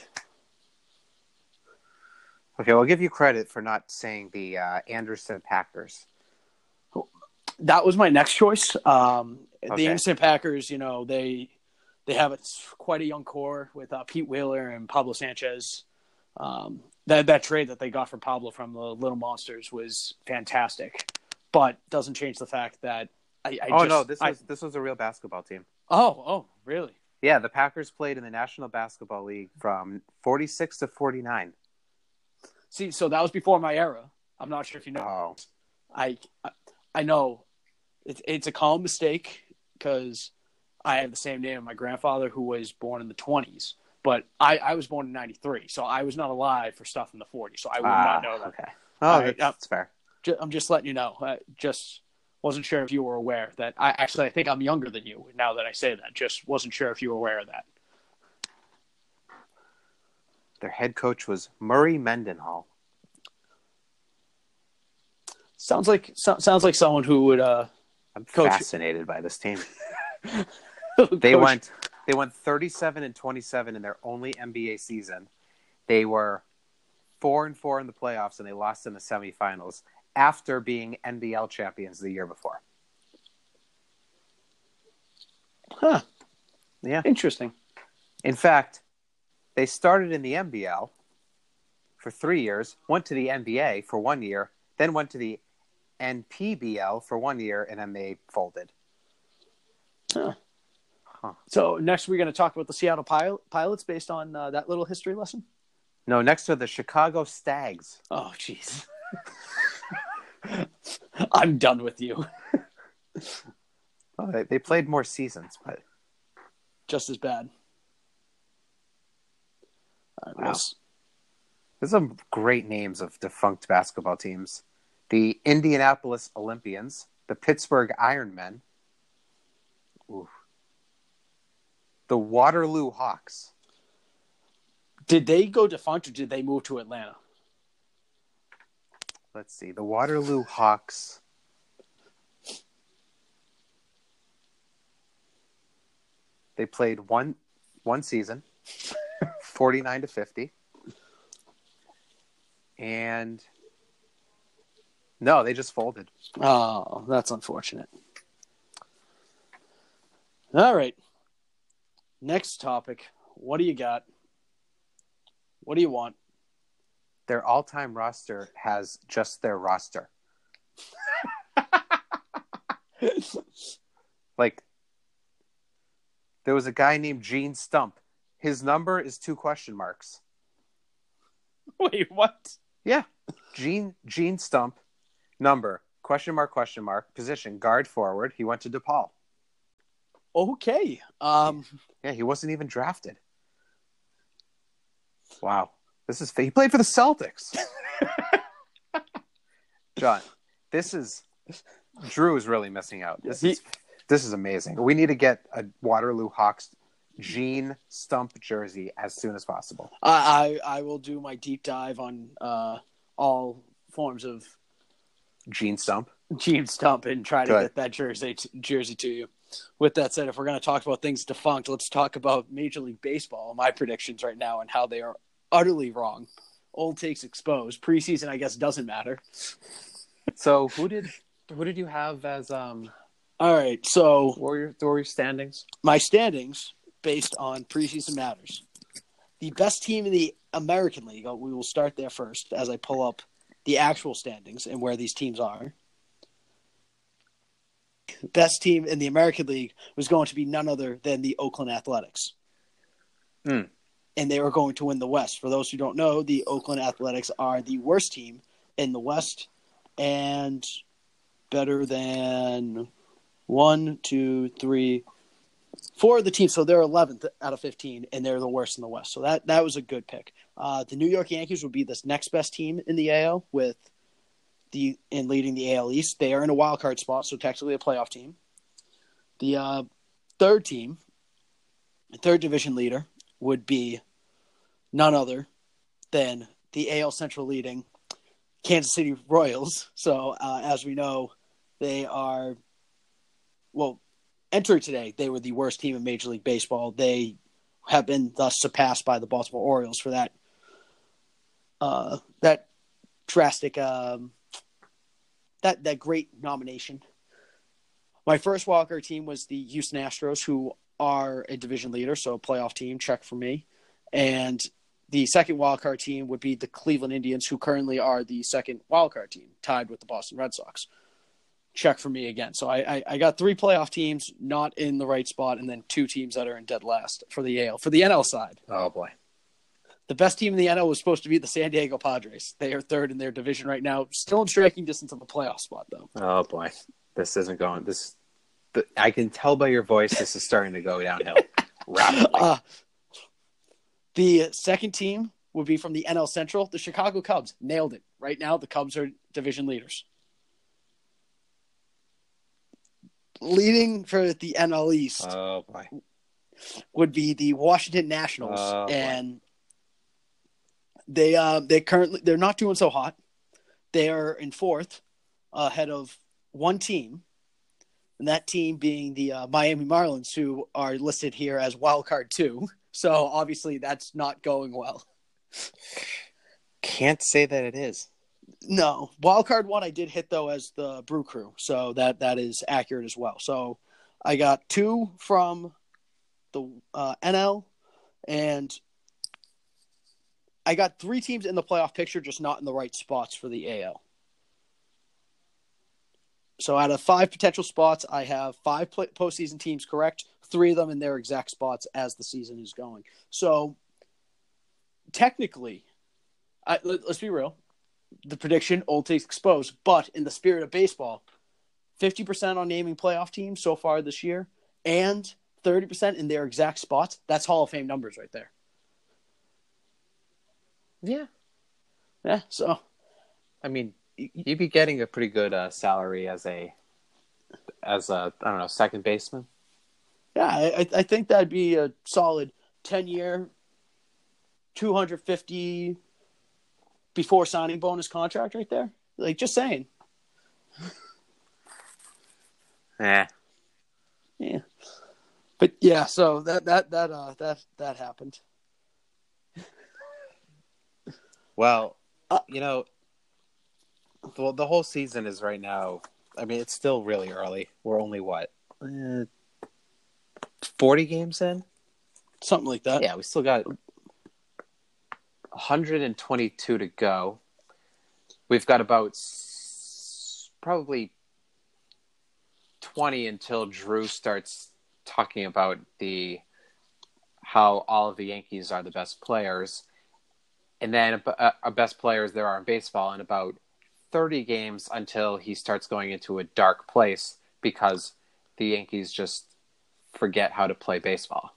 S2: Okay, well, I'll give you credit for not saying the Anderson Packers.
S1: That was my next choice.
S2: Okay.
S1: The Anderson Packers, you know, they They have quite a young core with Pete Wheeler and Pablo Sanchez. That trade that they got for Pablo from the Little Monsters was fantastic, but doesn't change the fact that
S2: this was a real basketball team.
S1: Oh, really?
S2: Yeah, the Packers played in the National Basketball League from 46 to 49.
S1: See, so that was before my era. I'm not sure if you know.
S2: Oh.
S1: I know it's a common mistake because I have the same name as my grandfather, who was born in the 20s. But I was born in 93, so I was not alive for stuff in the 40s, so I would not know that.
S2: Okay. Oh, that's fair.
S1: I'm just letting you know. I just wasn't sure if you were aware that. I think I'm younger than you now that I say that. Just wasn't sure if you were aware of that.
S2: Their head coach was Murray Mendenhall.
S1: Sounds like someone who would.
S2: I'm fascinated by this team. They went 37-27 in their only NBA season. They were 4-4 in the playoffs, and they lost in the semifinals after being NBL champions the year before.
S1: Huh.
S2: Yeah.
S1: Interesting.
S2: In fact, they started in the NBL for 3 years, went to the NBA for 1 year, then went to the NPBL for 1 year, and then they folded.
S1: Huh. So next we're going to talk about the Seattle Pilots based on that little history lesson?
S2: No, next are the Chicago Stags.
S1: Oh, jeez. I'm done with you.
S2: Well, they played more seasons, but...
S1: Just as bad.
S2: Wow. There's some great names of defunct basketball teams. The Indianapolis Olympians, the Pittsburgh Ironmen, the Waterloo Hawks.
S1: Did they go defunct or did they move to Atlanta?
S2: Let's see. The Waterloo Hawks. They played one season, 49-50. And no, they just folded.
S1: Oh, that's unfortunate. All right. Next topic. What do you got? What do you want?
S2: Their all-time roster has just their roster. Like, there was a guy named Gene Stump. His number is 2 question marks.
S1: Wait, what?
S2: Yeah. Gene Stump, number, question mark, position, guard forward. He went to DePaul.
S1: Okay.
S2: Yeah, he wasn't even drafted. Wow. He played for the Celtics. John, Drew is really missing out. This is amazing. We need to get a Waterloo Hawks Gene Stump jersey as soon as possible.
S1: I will do my deep dive on all forms of
S2: Gene Stump
S1: and try to get that jersey to you. With that said, if we're going to talk about things defunct, let's talk about Major League Baseball. My predictions right now and how they are utterly wrong. Old takes exposed. Preseason, I guess, doesn't matter.
S2: So who did you have as
S1: All right, so
S2: what were your standings?
S1: My standings based on preseason matters. The best team in the American League, we will start there first as I pull up the actual standings and where these teams are. Best team in the American League was going to be none other than the Oakland Athletics. And they were going to win the West. For those who don't know, the Oakland Athletics are the worst team in the West and better than 1, 2, 3, 4 of the teams. So they're 11th out of 15, and they're the worst in the West. So that was a good pick. The New York Yankees would be this next best team in the AL in leading the AL East. They are in a wild card spot, so technically a playoff team. The third division leader would be none other than the AL Central leading Kansas City Royals. So as we know, they are, entering today, they were the worst team in Major League Baseball. They have been thus surpassed by the Baltimore Orioles for that drastic that great nomination. My first wildcard team was the Houston Astros, who are a division leader, so a playoff team, check for me. And the second wildcard team would be the Cleveland Indians, who currently are the second wildcard team, tied with the Boston Red Sox. Check for me again. So I got 3 playoff teams not in the right spot, and then 2 teams that are in dead last for the AL. For the NL side,
S2: Oh boy.
S1: the best team in the NL was supposed to be the San Diego Padres. They are third in their division right now, still in striking distance of the playoff spot, though.
S2: Oh boy. This isn't going. I can tell by your voice this is starting to go downhill rapidly.
S1: The second team would be from the NL Central, the Chicago Cubs. Nailed it. Right now, the Cubs are division leaders. Leading for the NL East
S2: Oh boy.
S1: would be the Washington Nationals, and they're not doing so hot. They are in fourth, ahead of one team, and that team being the Miami Marlins, who are listed here as Wild Card 2. So obviously that's not going well.
S2: Can't say that it is.
S1: No, Wild Card 1 I did hit though as the Brew Crew, so that is accurate as well. So I got 2 from the NL, and I got 3 teams in the playoff picture, just not in the right spots for the AL. So out of 5 potential spots, I have 5 postseason teams correct, 3 of them in their exact spots as the season is going. So technically, let's be real, the prediction, old takes exposed, but in the spirit of baseball, 50% on naming playoff teams so far this year and 30% in their exact spots. That's Hall of Fame numbers right there.
S2: Yeah.
S1: Yeah, so.
S2: I mean, you'd be getting a pretty good salary as a I don't know, second baseman.
S1: Yeah, I think that'd be a solid 10-year, 250 before signing bonus contract right there. Like, just saying.
S2: Yeah.
S1: Yeah. But yeah, so that happened.
S2: Well, the whole season is right now. I mean, it's still really early. We're only 40 games in?
S1: Something like that.
S2: Yeah, we still got 122 to go. We've got about probably 20 until Drew starts talking about how all of the Yankees are the best players. And then best players there are in baseball, and about 30 games until he starts going into a dark place because the Yankees just forget how to play baseball.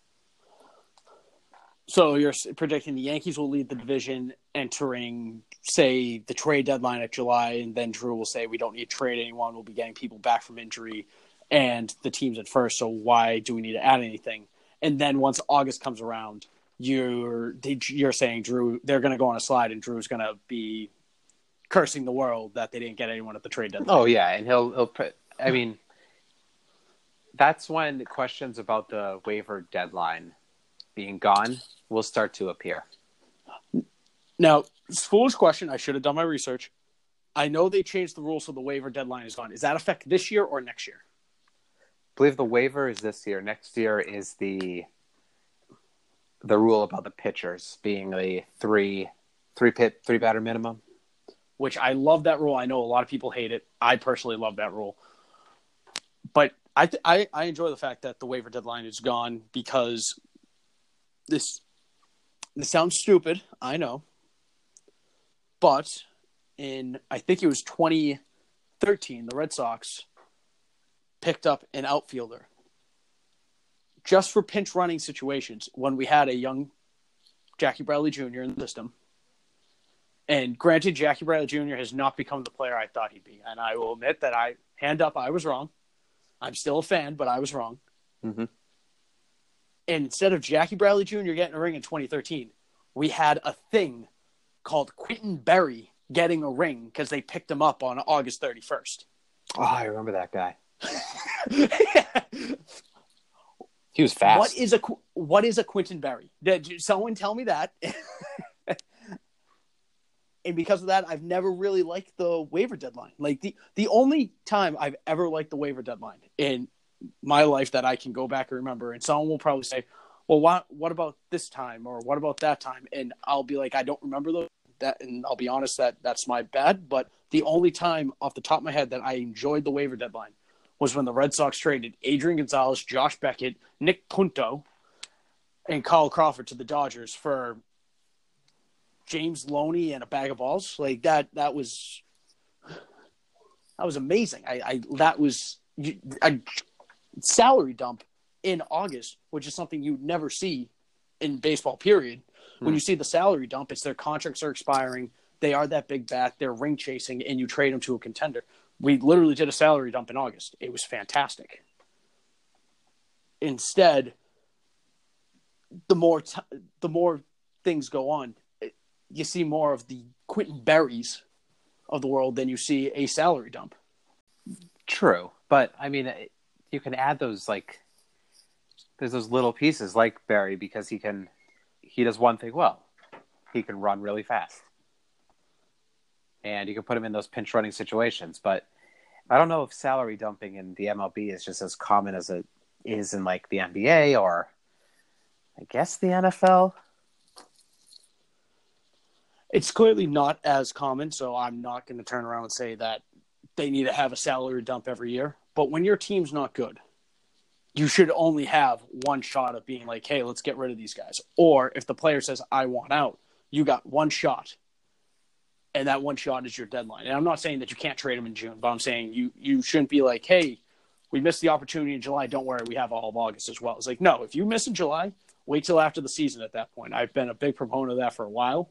S1: So you're predicting the Yankees will lead the division entering, say, the trade deadline at July, and then Drew will say, we don't need to trade anyone. We'll be getting people back from injury, and the team's at first, so why do we need to add anything? And then once August comes around, you're saying, Drew, they're going to go on a slide, and Drew's going to be cursing the world that they didn't get anyone at the trade deadline.
S2: Oh, yeah, and he'll I mean, that's when questions about the waiver deadline being gone will start to appear.
S1: Now, it's a foolish question. I should have done my research. I know they changed the rules so the waiver deadline is gone. Is that effect this year or next year?
S2: I believe the waiver is this year. Next year is the rule about the pitchers being a three batter minimum.
S1: Which I love that rule. I know a lot of people hate it. I personally love that rule. But I enjoy the fact that the waiver deadline is gone because this sounds stupid, I know. But I think it was 2013, the Red Sox picked up an outfielder just for pinch running situations when we had a young Jackie Bradley Jr. in the system. And granted, Jackie Bradley Jr. has not become the player I thought he'd be. And I will admit that I was wrong. I'm still a fan, but I was wrong.
S2: Mm-hmm.
S1: And instead of Jackie Bradley Jr. getting a ring in 2013, we had a thing called Quentin Berry getting a ring because they picked him up on August 31st.
S2: Oh, I remember that guy. He was fast.
S1: What is a Quentin Berry? Did someone tell me that? And because of that, I've never really liked the waiver deadline. Like the only time I've ever liked the waiver deadline, and my life that I can go back and remember. And someone will probably say, well, what about this time or what about that time? And I'll be like, I don't remember that. And I'll be honest, that's my bad. But the only time off the top of my head that I enjoyed the waiver deadline was when the Red Sox traded Adrian Gonzalez, Josh Beckett, Nick Punto, and Kyle Crawford to the Dodgers for James Loney and a bag of balls. Like that was amazing. That was a salary dump in August, which is something you'd never see in baseball, period. When you see the salary dump, it's their contracts are expiring. They are that big bat. They're ring chasing, and you trade them to a contender. We literally did a salary dump in August. It was fantastic. Instead, the more things go on, you see more of the Quentin Berries of the world than you see a salary dump.
S2: True, but I mean, you can add those there's those little pieces like Berry because he does one thing well. He can run really fast. And you can put him in those pinch running situations. But I don't know if salary dumping in the MLB is just as common as it is in like the NBA or I guess the NFL.
S1: It's clearly not as common, so I'm not going to turn around and say that they need to have a salary dump every year. But when your team's not good, you should only have one shot of being like, hey, let's get rid of these guys. Or if the player says, I want out, you got one shot. And that one shot is your deadline. And I'm not saying that you can't trade them in June, but I'm saying you shouldn't be like, hey, we missed the opportunity in July. Don't worry, we have all of August as well. It's like, no, if you miss in July, wait till after the season at that point. I've been a big proponent of that for a while.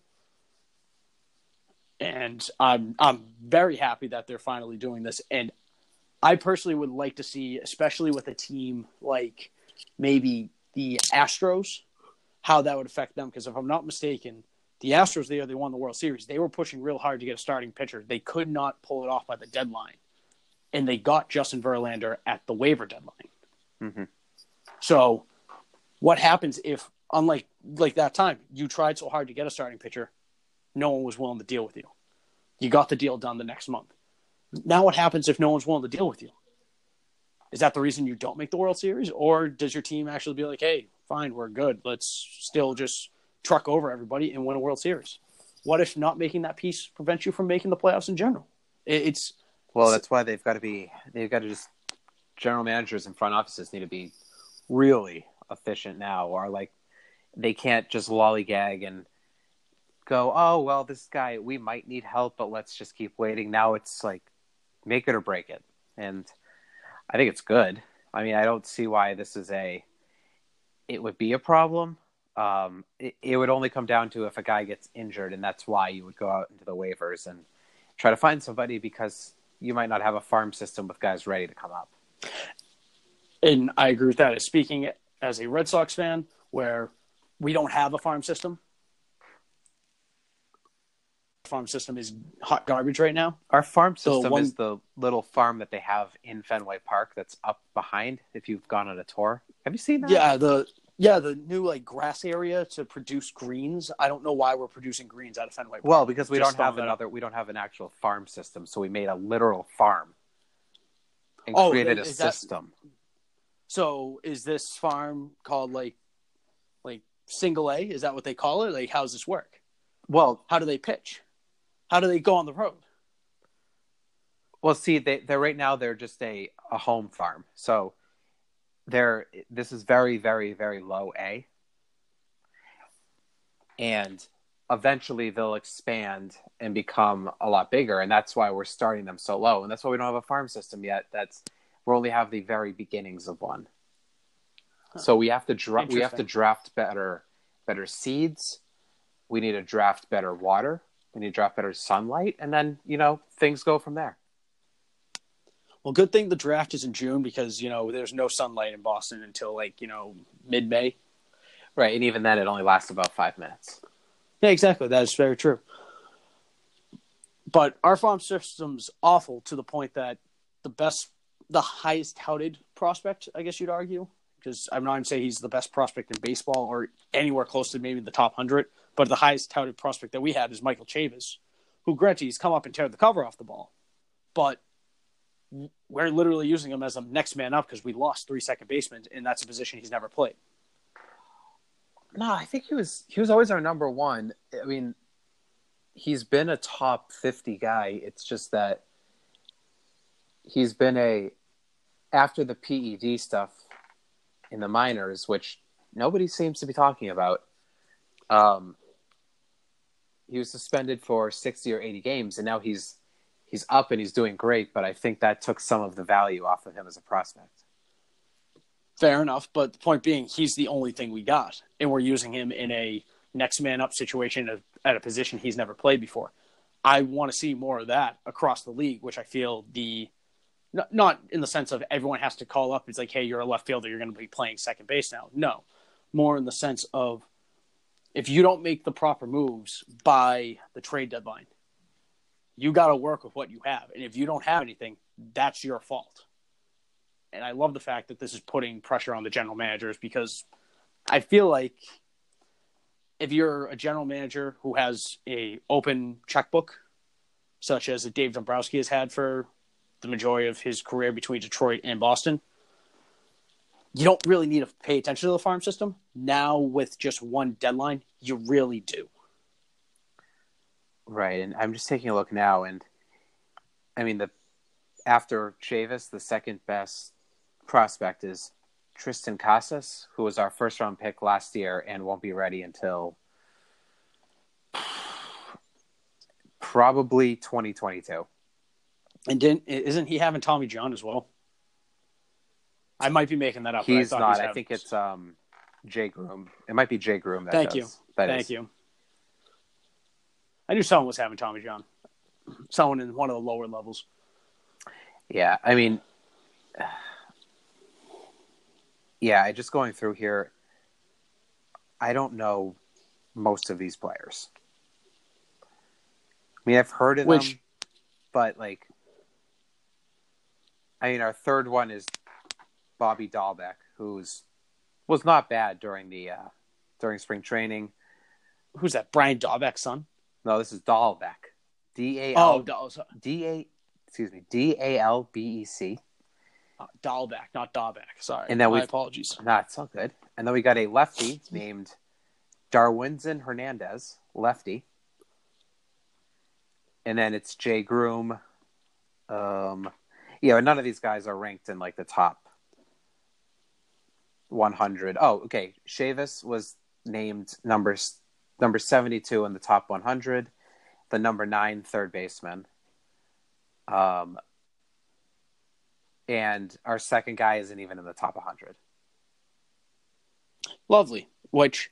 S1: And I'm very happy that they're finally doing this. And I personally would like to see, especially with a team like maybe the Astros, how that would affect them. Because if I'm not mistaken, the Astros, they won the World Series. They were pushing real hard to get a starting pitcher. They could not pull it off by the deadline. And they got Justin Verlander at the waiver deadline.
S2: Mm-hmm.
S1: So what happens if, unlike that time, you tried so hard to get a starting pitcher, no one was willing to deal with you? You got the deal done the next month. Now what happens if no one's willing to deal with you? Is that the reason you don't make the World Series? Or does your team actually be like, hey, fine, we're good. Let's still just truck over everybody and win a World Series? What if not making that piece prevents you from making the playoffs in general?
S2: That's why they've got to just general managers and front offices need to be really efficient now, or like they can't just lollygag and go, oh, well, this guy, we might need help, but let's just keep waiting. Now it's like make it or break it. And I think it's good. I mean, I don't see why it would be a problem. It would only come down to if a guy gets injured, and that's why you would go out into the waivers and try to find somebody because you might not have a farm system with guys ready to come up.
S1: And I agree with that. Speaking as a Red Sox fan, where we don't have a farm system, farm system is hot garbage right now.
S2: Our farm system is the little farm that they have in Fenway Park that's up behind if you've gone on a tour. Have you seen that?
S1: Yeah, the new grass area to produce greens. I don't know why we're producing greens out of Fenway Park.
S2: Well, because we don't have an actual farm system, so we made a literal farm and created a system.
S1: So is this farm called like single A? Is that what they call it? Like, how does this work?
S2: Well,
S1: how do they pitch? How do they go on the road?
S2: Well, see, they're right now they're just a home farm. So this is very, very, very low A. And eventually they'll expand and become a lot bigger. And that's why we're starting them so low. And that's why we don't have a farm system yet. We only have the very beginnings of one. Huh. So we have to draft better seeds. We need to draft better water. We need to draft better sunlight. And then, things go from there.
S1: Well, good thing the draft is in June because, there's no sunlight in Boston until mid-May.
S2: Right. And even then it only lasts about 5 minutes.
S1: Yeah, exactly. That is very true. But our farm system's awful to the point that the highest touted prospect, I guess you'd argue, because I'm not going to say he's the best prospect in baseball or anywhere close to maybe the top 100, but the highest touted prospect that we had is Michael Chavis, who, granted, he's come up and tear the cover off the ball. But we're literally using him as a next man up because we lost 3 second basemen, and that's a position he's never played.
S2: No, I think he was always our number one. I mean, he's been a top 50 guy. It's just that he's been after the PED stuff in the minors, which nobody seems to be talking about. He was suspended for 60 or 80 games, and now he's up and he's doing great. But I think that took some of the value off of him as a prospect.
S1: Fair enough, but the point being, he's the only thing we got, and we're using him in a next man up situation at a position he's never played before. I want to see more of that across the league, which I feel not in the sense of everyone has to call up. It's like, hey, you're a left fielder, you're going to be playing second base now. No, more in the sense of if you don't make the proper moves by the trade deadline, you got to work with what you have. And if you don't have anything, that's your fault. And I love the fact that this is putting pressure on the general managers because I feel like if you're a general manager who has a open checkbook, such as Dave Dombrowski has had for the majority of his career between Detroit and Boston, you don't really need to pay attention to the farm system. Now, with just one deadline, you really do.
S2: Right, and I'm just taking a look now, and I mean, after Chavis, the second best prospect is Tristan Casas, who was our first-round pick last year and won't be ready until probably 2022.
S1: And isn't he having Tommy John as well? I might be making that up.
S2: He's not. I think it's Jay Groom. It might be Jay Groom.
S1: Thank you. I knew someone was having Tommy John. Someone in one of the lower levels.
S2: Yeah, I mean, just going through here, I don't know most of these players. I mean, I've heard of them, but our third one is Bobby Dahlbeck, was not bad during spring training.
S1: Who's that? Brian Dahlbeck's son?
S2: No, this is Dahlbeck. D-A-L-B-E-C.
S1: Dahlbeck, not Dahlbeck. Sorry.
S2: And then
S1: my apologies.
S2: Nah, it's all good. And then we got a lefty named Darwinzon Hernandez, lefty. And then it's Jay Groom. None of these guys are ranked in the top 100. Oh, okay. Chavis was named number 72 in the top 100, the number 9 third baseman. And our second guy isn't even in the top 100.
S1: Lovely. Which,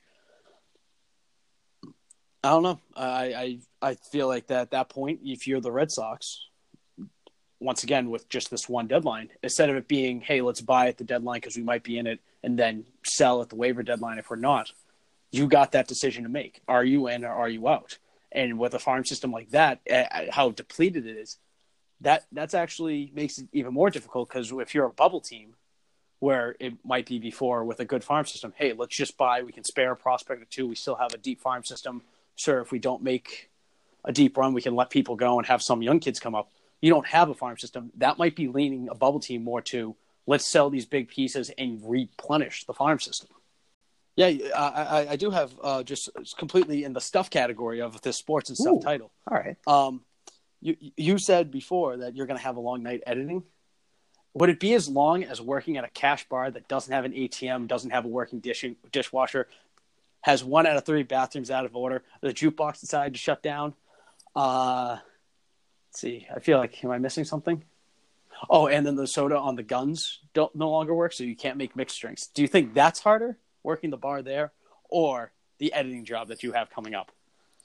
S1: I don't know. I feel like that at that point, if you're the Red Sox, once again, with just this one deadline, instead of it being, hey, let's buy at the deadline because we might be in it and then sell at the waiver deadline if we're not, you got that decision to make. Are you in or are you out? And with a farm system like that, how depleted it is, that's actually makes it even more difficult because if you're a bubble team where it might be before with a good farm system, hey, let's just buy. We can spare a prospect or two. We still have a deep farm system. Sure, if we don't make a deep run, we can let people go and have some young kids come up. You don't have a farm system. That might be leaning a bubble team more to let's sell these big pieces and replenish the farm system. Yeah, I do have just completely in the stuff category of this sports and stuff title.
S2: All right.
S1: You said before that you're going to have a long night editing. Would it be as long as working at a cash bar that doesn't have an ATM, doesn't have a working dishwasher, has 1 out of 3 bathrooms out of order, the jukebox decided to shut down? Let's see. I feel like, am I missing something? Oh, and then the soda on the guns no longer work, so you can't make mixed drinks. Do you think that's harder, working the bar there, or the editing job that you have coming up?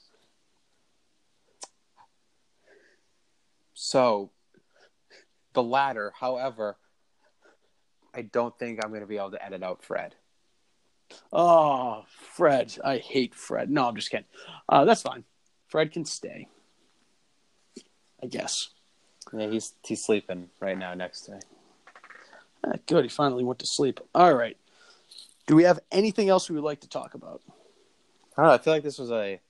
S2: So, the latter. However, I don't think I'm going to be able to edit out Fred.
S1: Oh, Fred. I hate Fred. No, I'm just kidding. That's fine. Fred can stay, I guess.
S2: Yeah, he's sleeping right now next to me.
S1: Good. He finally went to sleep. All right. Do we have anything else we would like to talk about?
S2: I don't know. I feel like this was a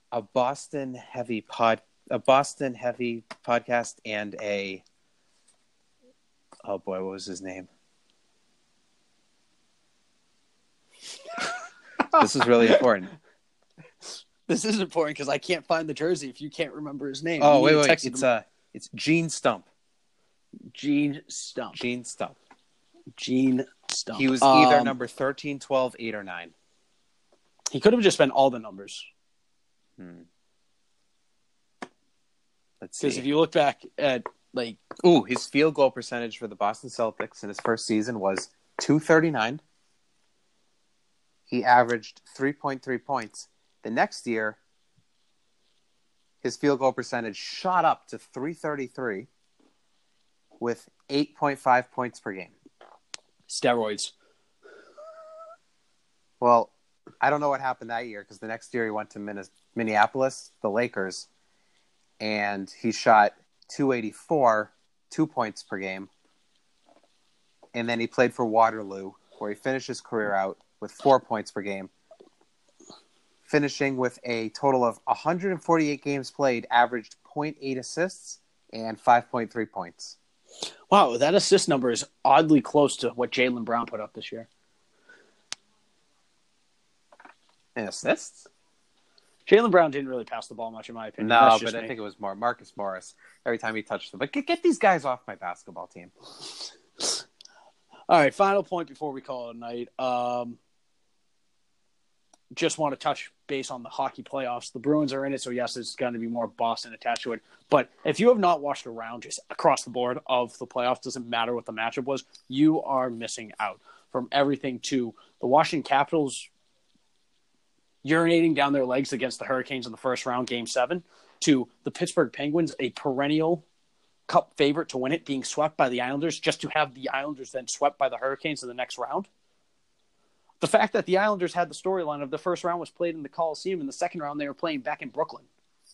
S2: Boston heavy podcast and a Oh boy, what was his name? This is really important.
S1: This is important because I can't find the jersey if you can't remember his name.
S2: Oh, wait. It's Gene Stump.
S1: Gene Stump.
S2: Gene Stump.
S1: Gene Stump.
S2: He was either number 13, 12, 8, or 9.
S1: He could have just been all the numbers.
S2: Let's see.
S1: Because if you look back at, like...
S2: Ooh, his field goal percentage for the Boston Celtics in his first season was .239. He averaged 3.3 points. The next year, his field goal percentage shot up to .333 with 8.5 points per game.
S1: Steroids.
S2: Well, I don't know what happened that year because the next year he went to Minneapolis, the Lakers, and he shot .284, 2 points per game. And then he played for Waterloo, where he finished his career out with 4 points per game, finishing with a total of 148 games played, averaged 0.8 assists and 5.3 points.
S1: Wow, that assist number is oddly close to what Jaylen Brown put up this year.
S2: In assists?
S1: Jaylen Brown didn't really pass the ball much, in my opinion.
S2: No, but I think it was more Marcus Morris every time he touched them. But get these guys off my basketball team.
S1: All right, final point before we call it a night. Just want to touch base on the hockey playoffs. The Bruins are in it, so yes, it's going to be more Boston attached to it. But if you have not watched a round just across the board of the playoffs, doesn't matter what the matchup was, you are missing out. From everything to the Washington Capitals urinating down their legs against the Hurricanes in the first round, Game 7, to the Pittsburgh Penguins, a perennial Cup favorite to win it, being swept by the Islanders, just to have the Islanders then swept by the Hurricanes in the next round. The fact that the Islanders had the storyline of the first round was played in the Coliseum, and the second round they were playing back in Brooklyn.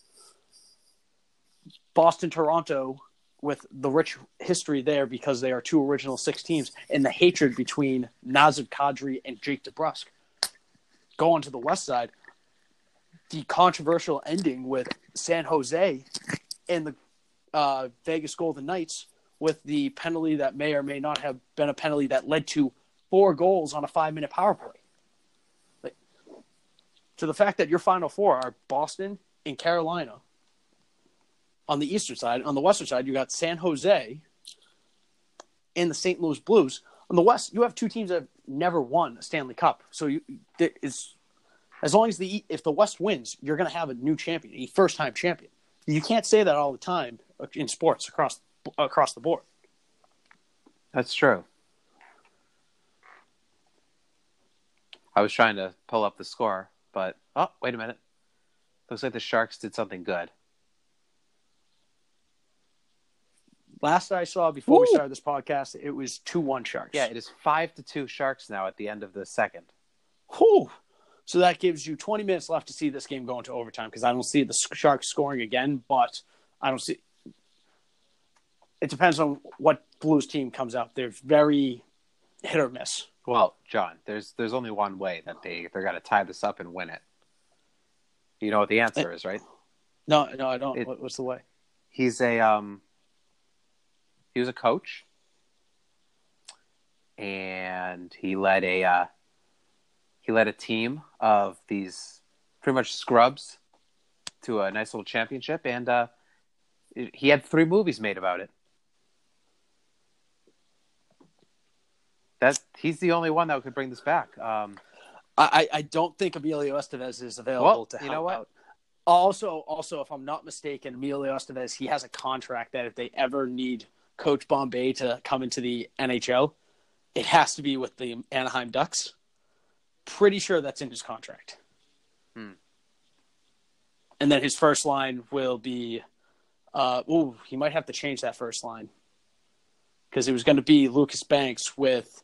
S1: Boston, Toronto, with the rich history there because they are two original six teams, and the hatred between Nazem Kadri and Jake DeBrusk. Go on to the west side, the controversial ending with San Jose and the Vegas Golden Knights with the penalty that may or may not have been a penalty that led to 4 goals on a 5-minute power play. To the fact that your final four are Boston and Carolina on the eastern side. On the western side, you got San Jose and the St. Louis Blues. On the west, you have two teams that have never won a Stanley Cup. So as long as if the West wins, you're going to have a new champion, a first-time champion. You can't say that all the time in sports across the board.
S2: That's true. I was trying to pull up the score, but wait a minute. Looks like the Sharks did something good.
S1: Last I saw before we started this podcast, it was 2-1 Sharks.
S2: Yeah, it is 5-2 Sharks now at the end of the second.
S1: Whew. So that gives you 20 minutes left to see this game go into overtime because I don't see the Sharks scoring again, but I don't see. It depends on what Blues team comes out. They're very hit or miss.
S2: Well, John, there's only one way that they're going to tie this up and win it. You know what the answer is, right?
S1: No, I don't. What's the way?
S2: He was a coach, and he led a team of these pretty much scrubs to a nice little championship, and he had 3 movies made about it. He's the only one that could bring this back.
S1: I don't think Emilio Estevez is available to help
S2: you know what?
S1: out. Also, if I'm not mistaken, Emilio Estevez, he has a contract that if they ever need Coach Bombay to come into the NHL, it has to be with the Anaheim Ducks. Pretty sure that's in his contract. And then his first line will be he might have to change that first line. Because it was going to be Lucas Banks with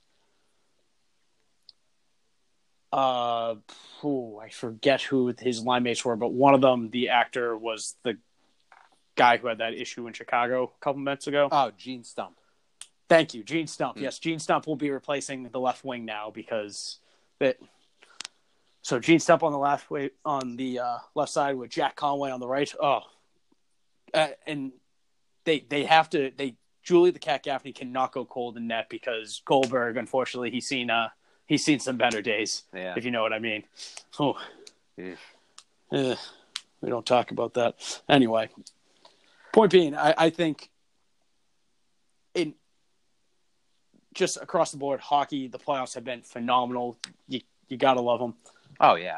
S1: I forget who his line mates were, but one of them, the actor, was the guy who had that issue in Chicago a couple months ago.
S2: Oh, Gene Stump.
S1: Thank you, Gene Stump. Yes, Gene Stump will be replacing the left wing now because that. So Gene Stump on the left side with Jack Conway on the right. And they Julie the Cat Gaffney cannot go cold in net because Goldberg, unfortunately, he's seen some better days, if you know what I mean. Oh, we don't talk about that. Anyway, point being, I think in just across the board, hockey, the playoffs have been phenomenal. You got to love them.
S2: Oh, yeah.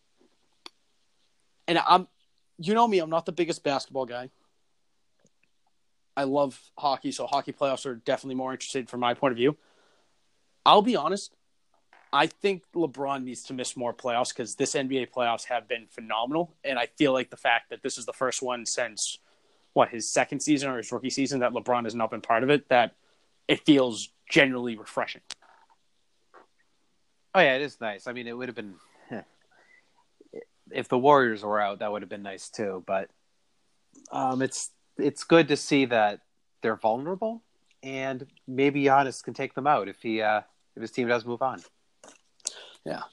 S1: And you know me, I'm not the biggest basketball guy. I love hockey, so hockey playoffs are definitely more interesting from my point of view. I'll be honest. I think LeBron needs to miss more playoffs because this NBA playoffs have been phenomenal. And I feel like the fact that this is the first one since, his second season or his rookie season that LeBron has not been part of it, that it feels generally refreshing.
S2: Oh, yeah, it is nice. I mean, it would have been... If the Warriors were out, that would have been nice too. But it's good to see that they're vulnerable, and maybe Giannis can take them out if his team does move on.
S1: Yeah,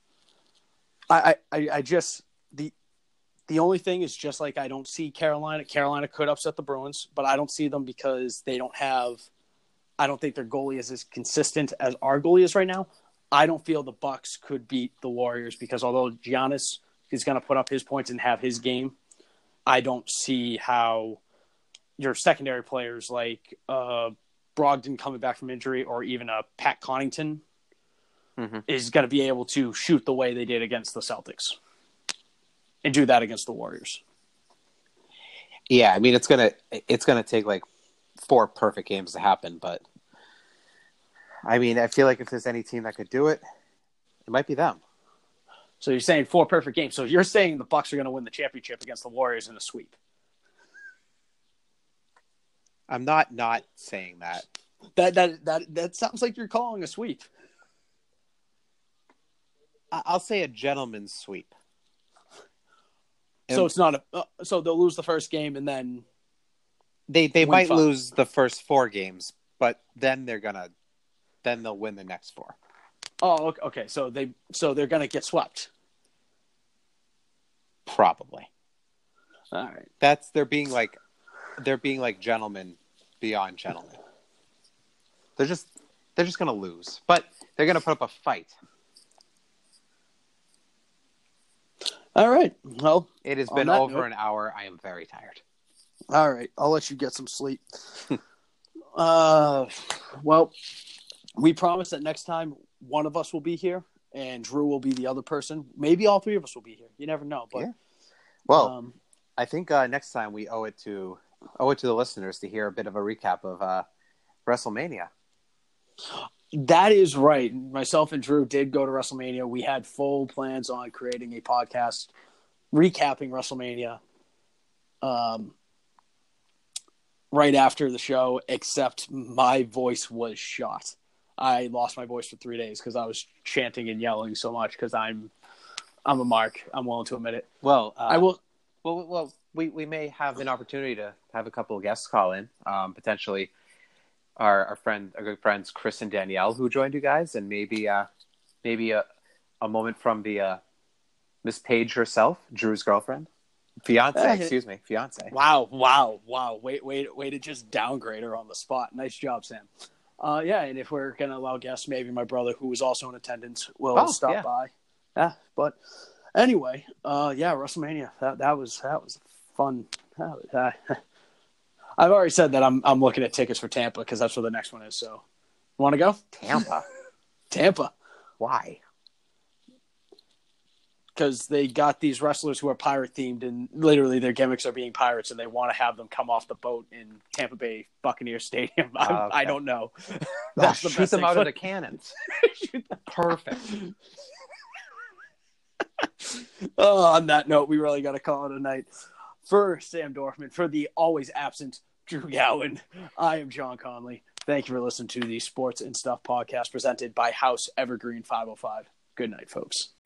S1: I just the only thing is just like I don't see Carolina. Carolina could upset the Bruins, but I don't see them because they don't have. I don't think their goalie is as consistent as our goalie is right now. I don't feel the Bucks could beat the Warriors because although Giannis is going to put up his points and have his game, I don't see how your secondary players like Brogdon coming back from injury or even a Pat Connaughton is going to be able to shoot the way they did against the Celtics and do that against the Warriors.
S2: Yeah, I mean it's gonna take like 4 perfect games to happen, but I mean I feel like if there's any team that could do it, it might be them.
S1: So you're saying 4 perfect games. So you're saying the Bucks are going to win the championship against the Warriors in a sweep.
S2: I'm not saying that.
S1: That sounds like you're calling a sweep.
S2: I'll say a gentleman's sweep.
S1: So it's not so they'll lose the first game and then
S2: they might lose the first 4 games, but then they'll win the next 4.
S1: Oh, okay. So they're going to get swept.
S2: Probably.
S1: All right.
S2: They're being like gentlemen beyond gentlemen. They're just going to lose, but they're going to put up a fight.
S1: All right. Well,
S2: it has been over an hour. I am very tired.
S1: All right. I'll let you get some sleep. Well, we promise that next time one of us will be here and Drew will be the other person. Maybe all 3 of us will be here. You never know. But
S2: yeah. Well, I think next time we owe it to the listeners to hear a bit of a recap of WrestleMania.
S1: That is right. Myself and Drew did go to WrestleMania. We had full plans on creating a podcast recapping WrestleMania right after the show, except my voice was shot. I lost my voice for 3 days because I was chanting and yelling so much because I'm a mark. I'm willing to admit it.
S2: Well,
S1: I will.
S2: Well, we may have an opportunity to have a couple of guests call in, potentially our good friends Chris and Danielle who joined you guys, and maybe a moment from the Miss Page herself, Drew's girlfriend, fiance.
S1: Wow! Way to just downgrade her on the spot. Nice job, Sam. Yeah, and if we're gonna allow guests, maybe my brother, who was also in attendance, will stop by. Yeah, but anyway, WrestleMania. That was fun. I've already said that I'm looking at tickets for Tampa because that's where the next one is. So, want to go? Tampa.
S2: Why?
S1: Because they got these wrestlers who are pirate themed, and literally their gimmicks are being pirates, and they want to have them come off the boat in Tampa Bay Buccaneer Stadium. I don't know.
S2: Shoot them out of the cannons. Perfect.
S1: On that note, we really got to call it a night. For Sam Dorfman, for the always absent Drew Gowan, I am John Conley. Thank you for listening to the Sports and Stuff podcast presented by House Evergreen 505. Good night, folks.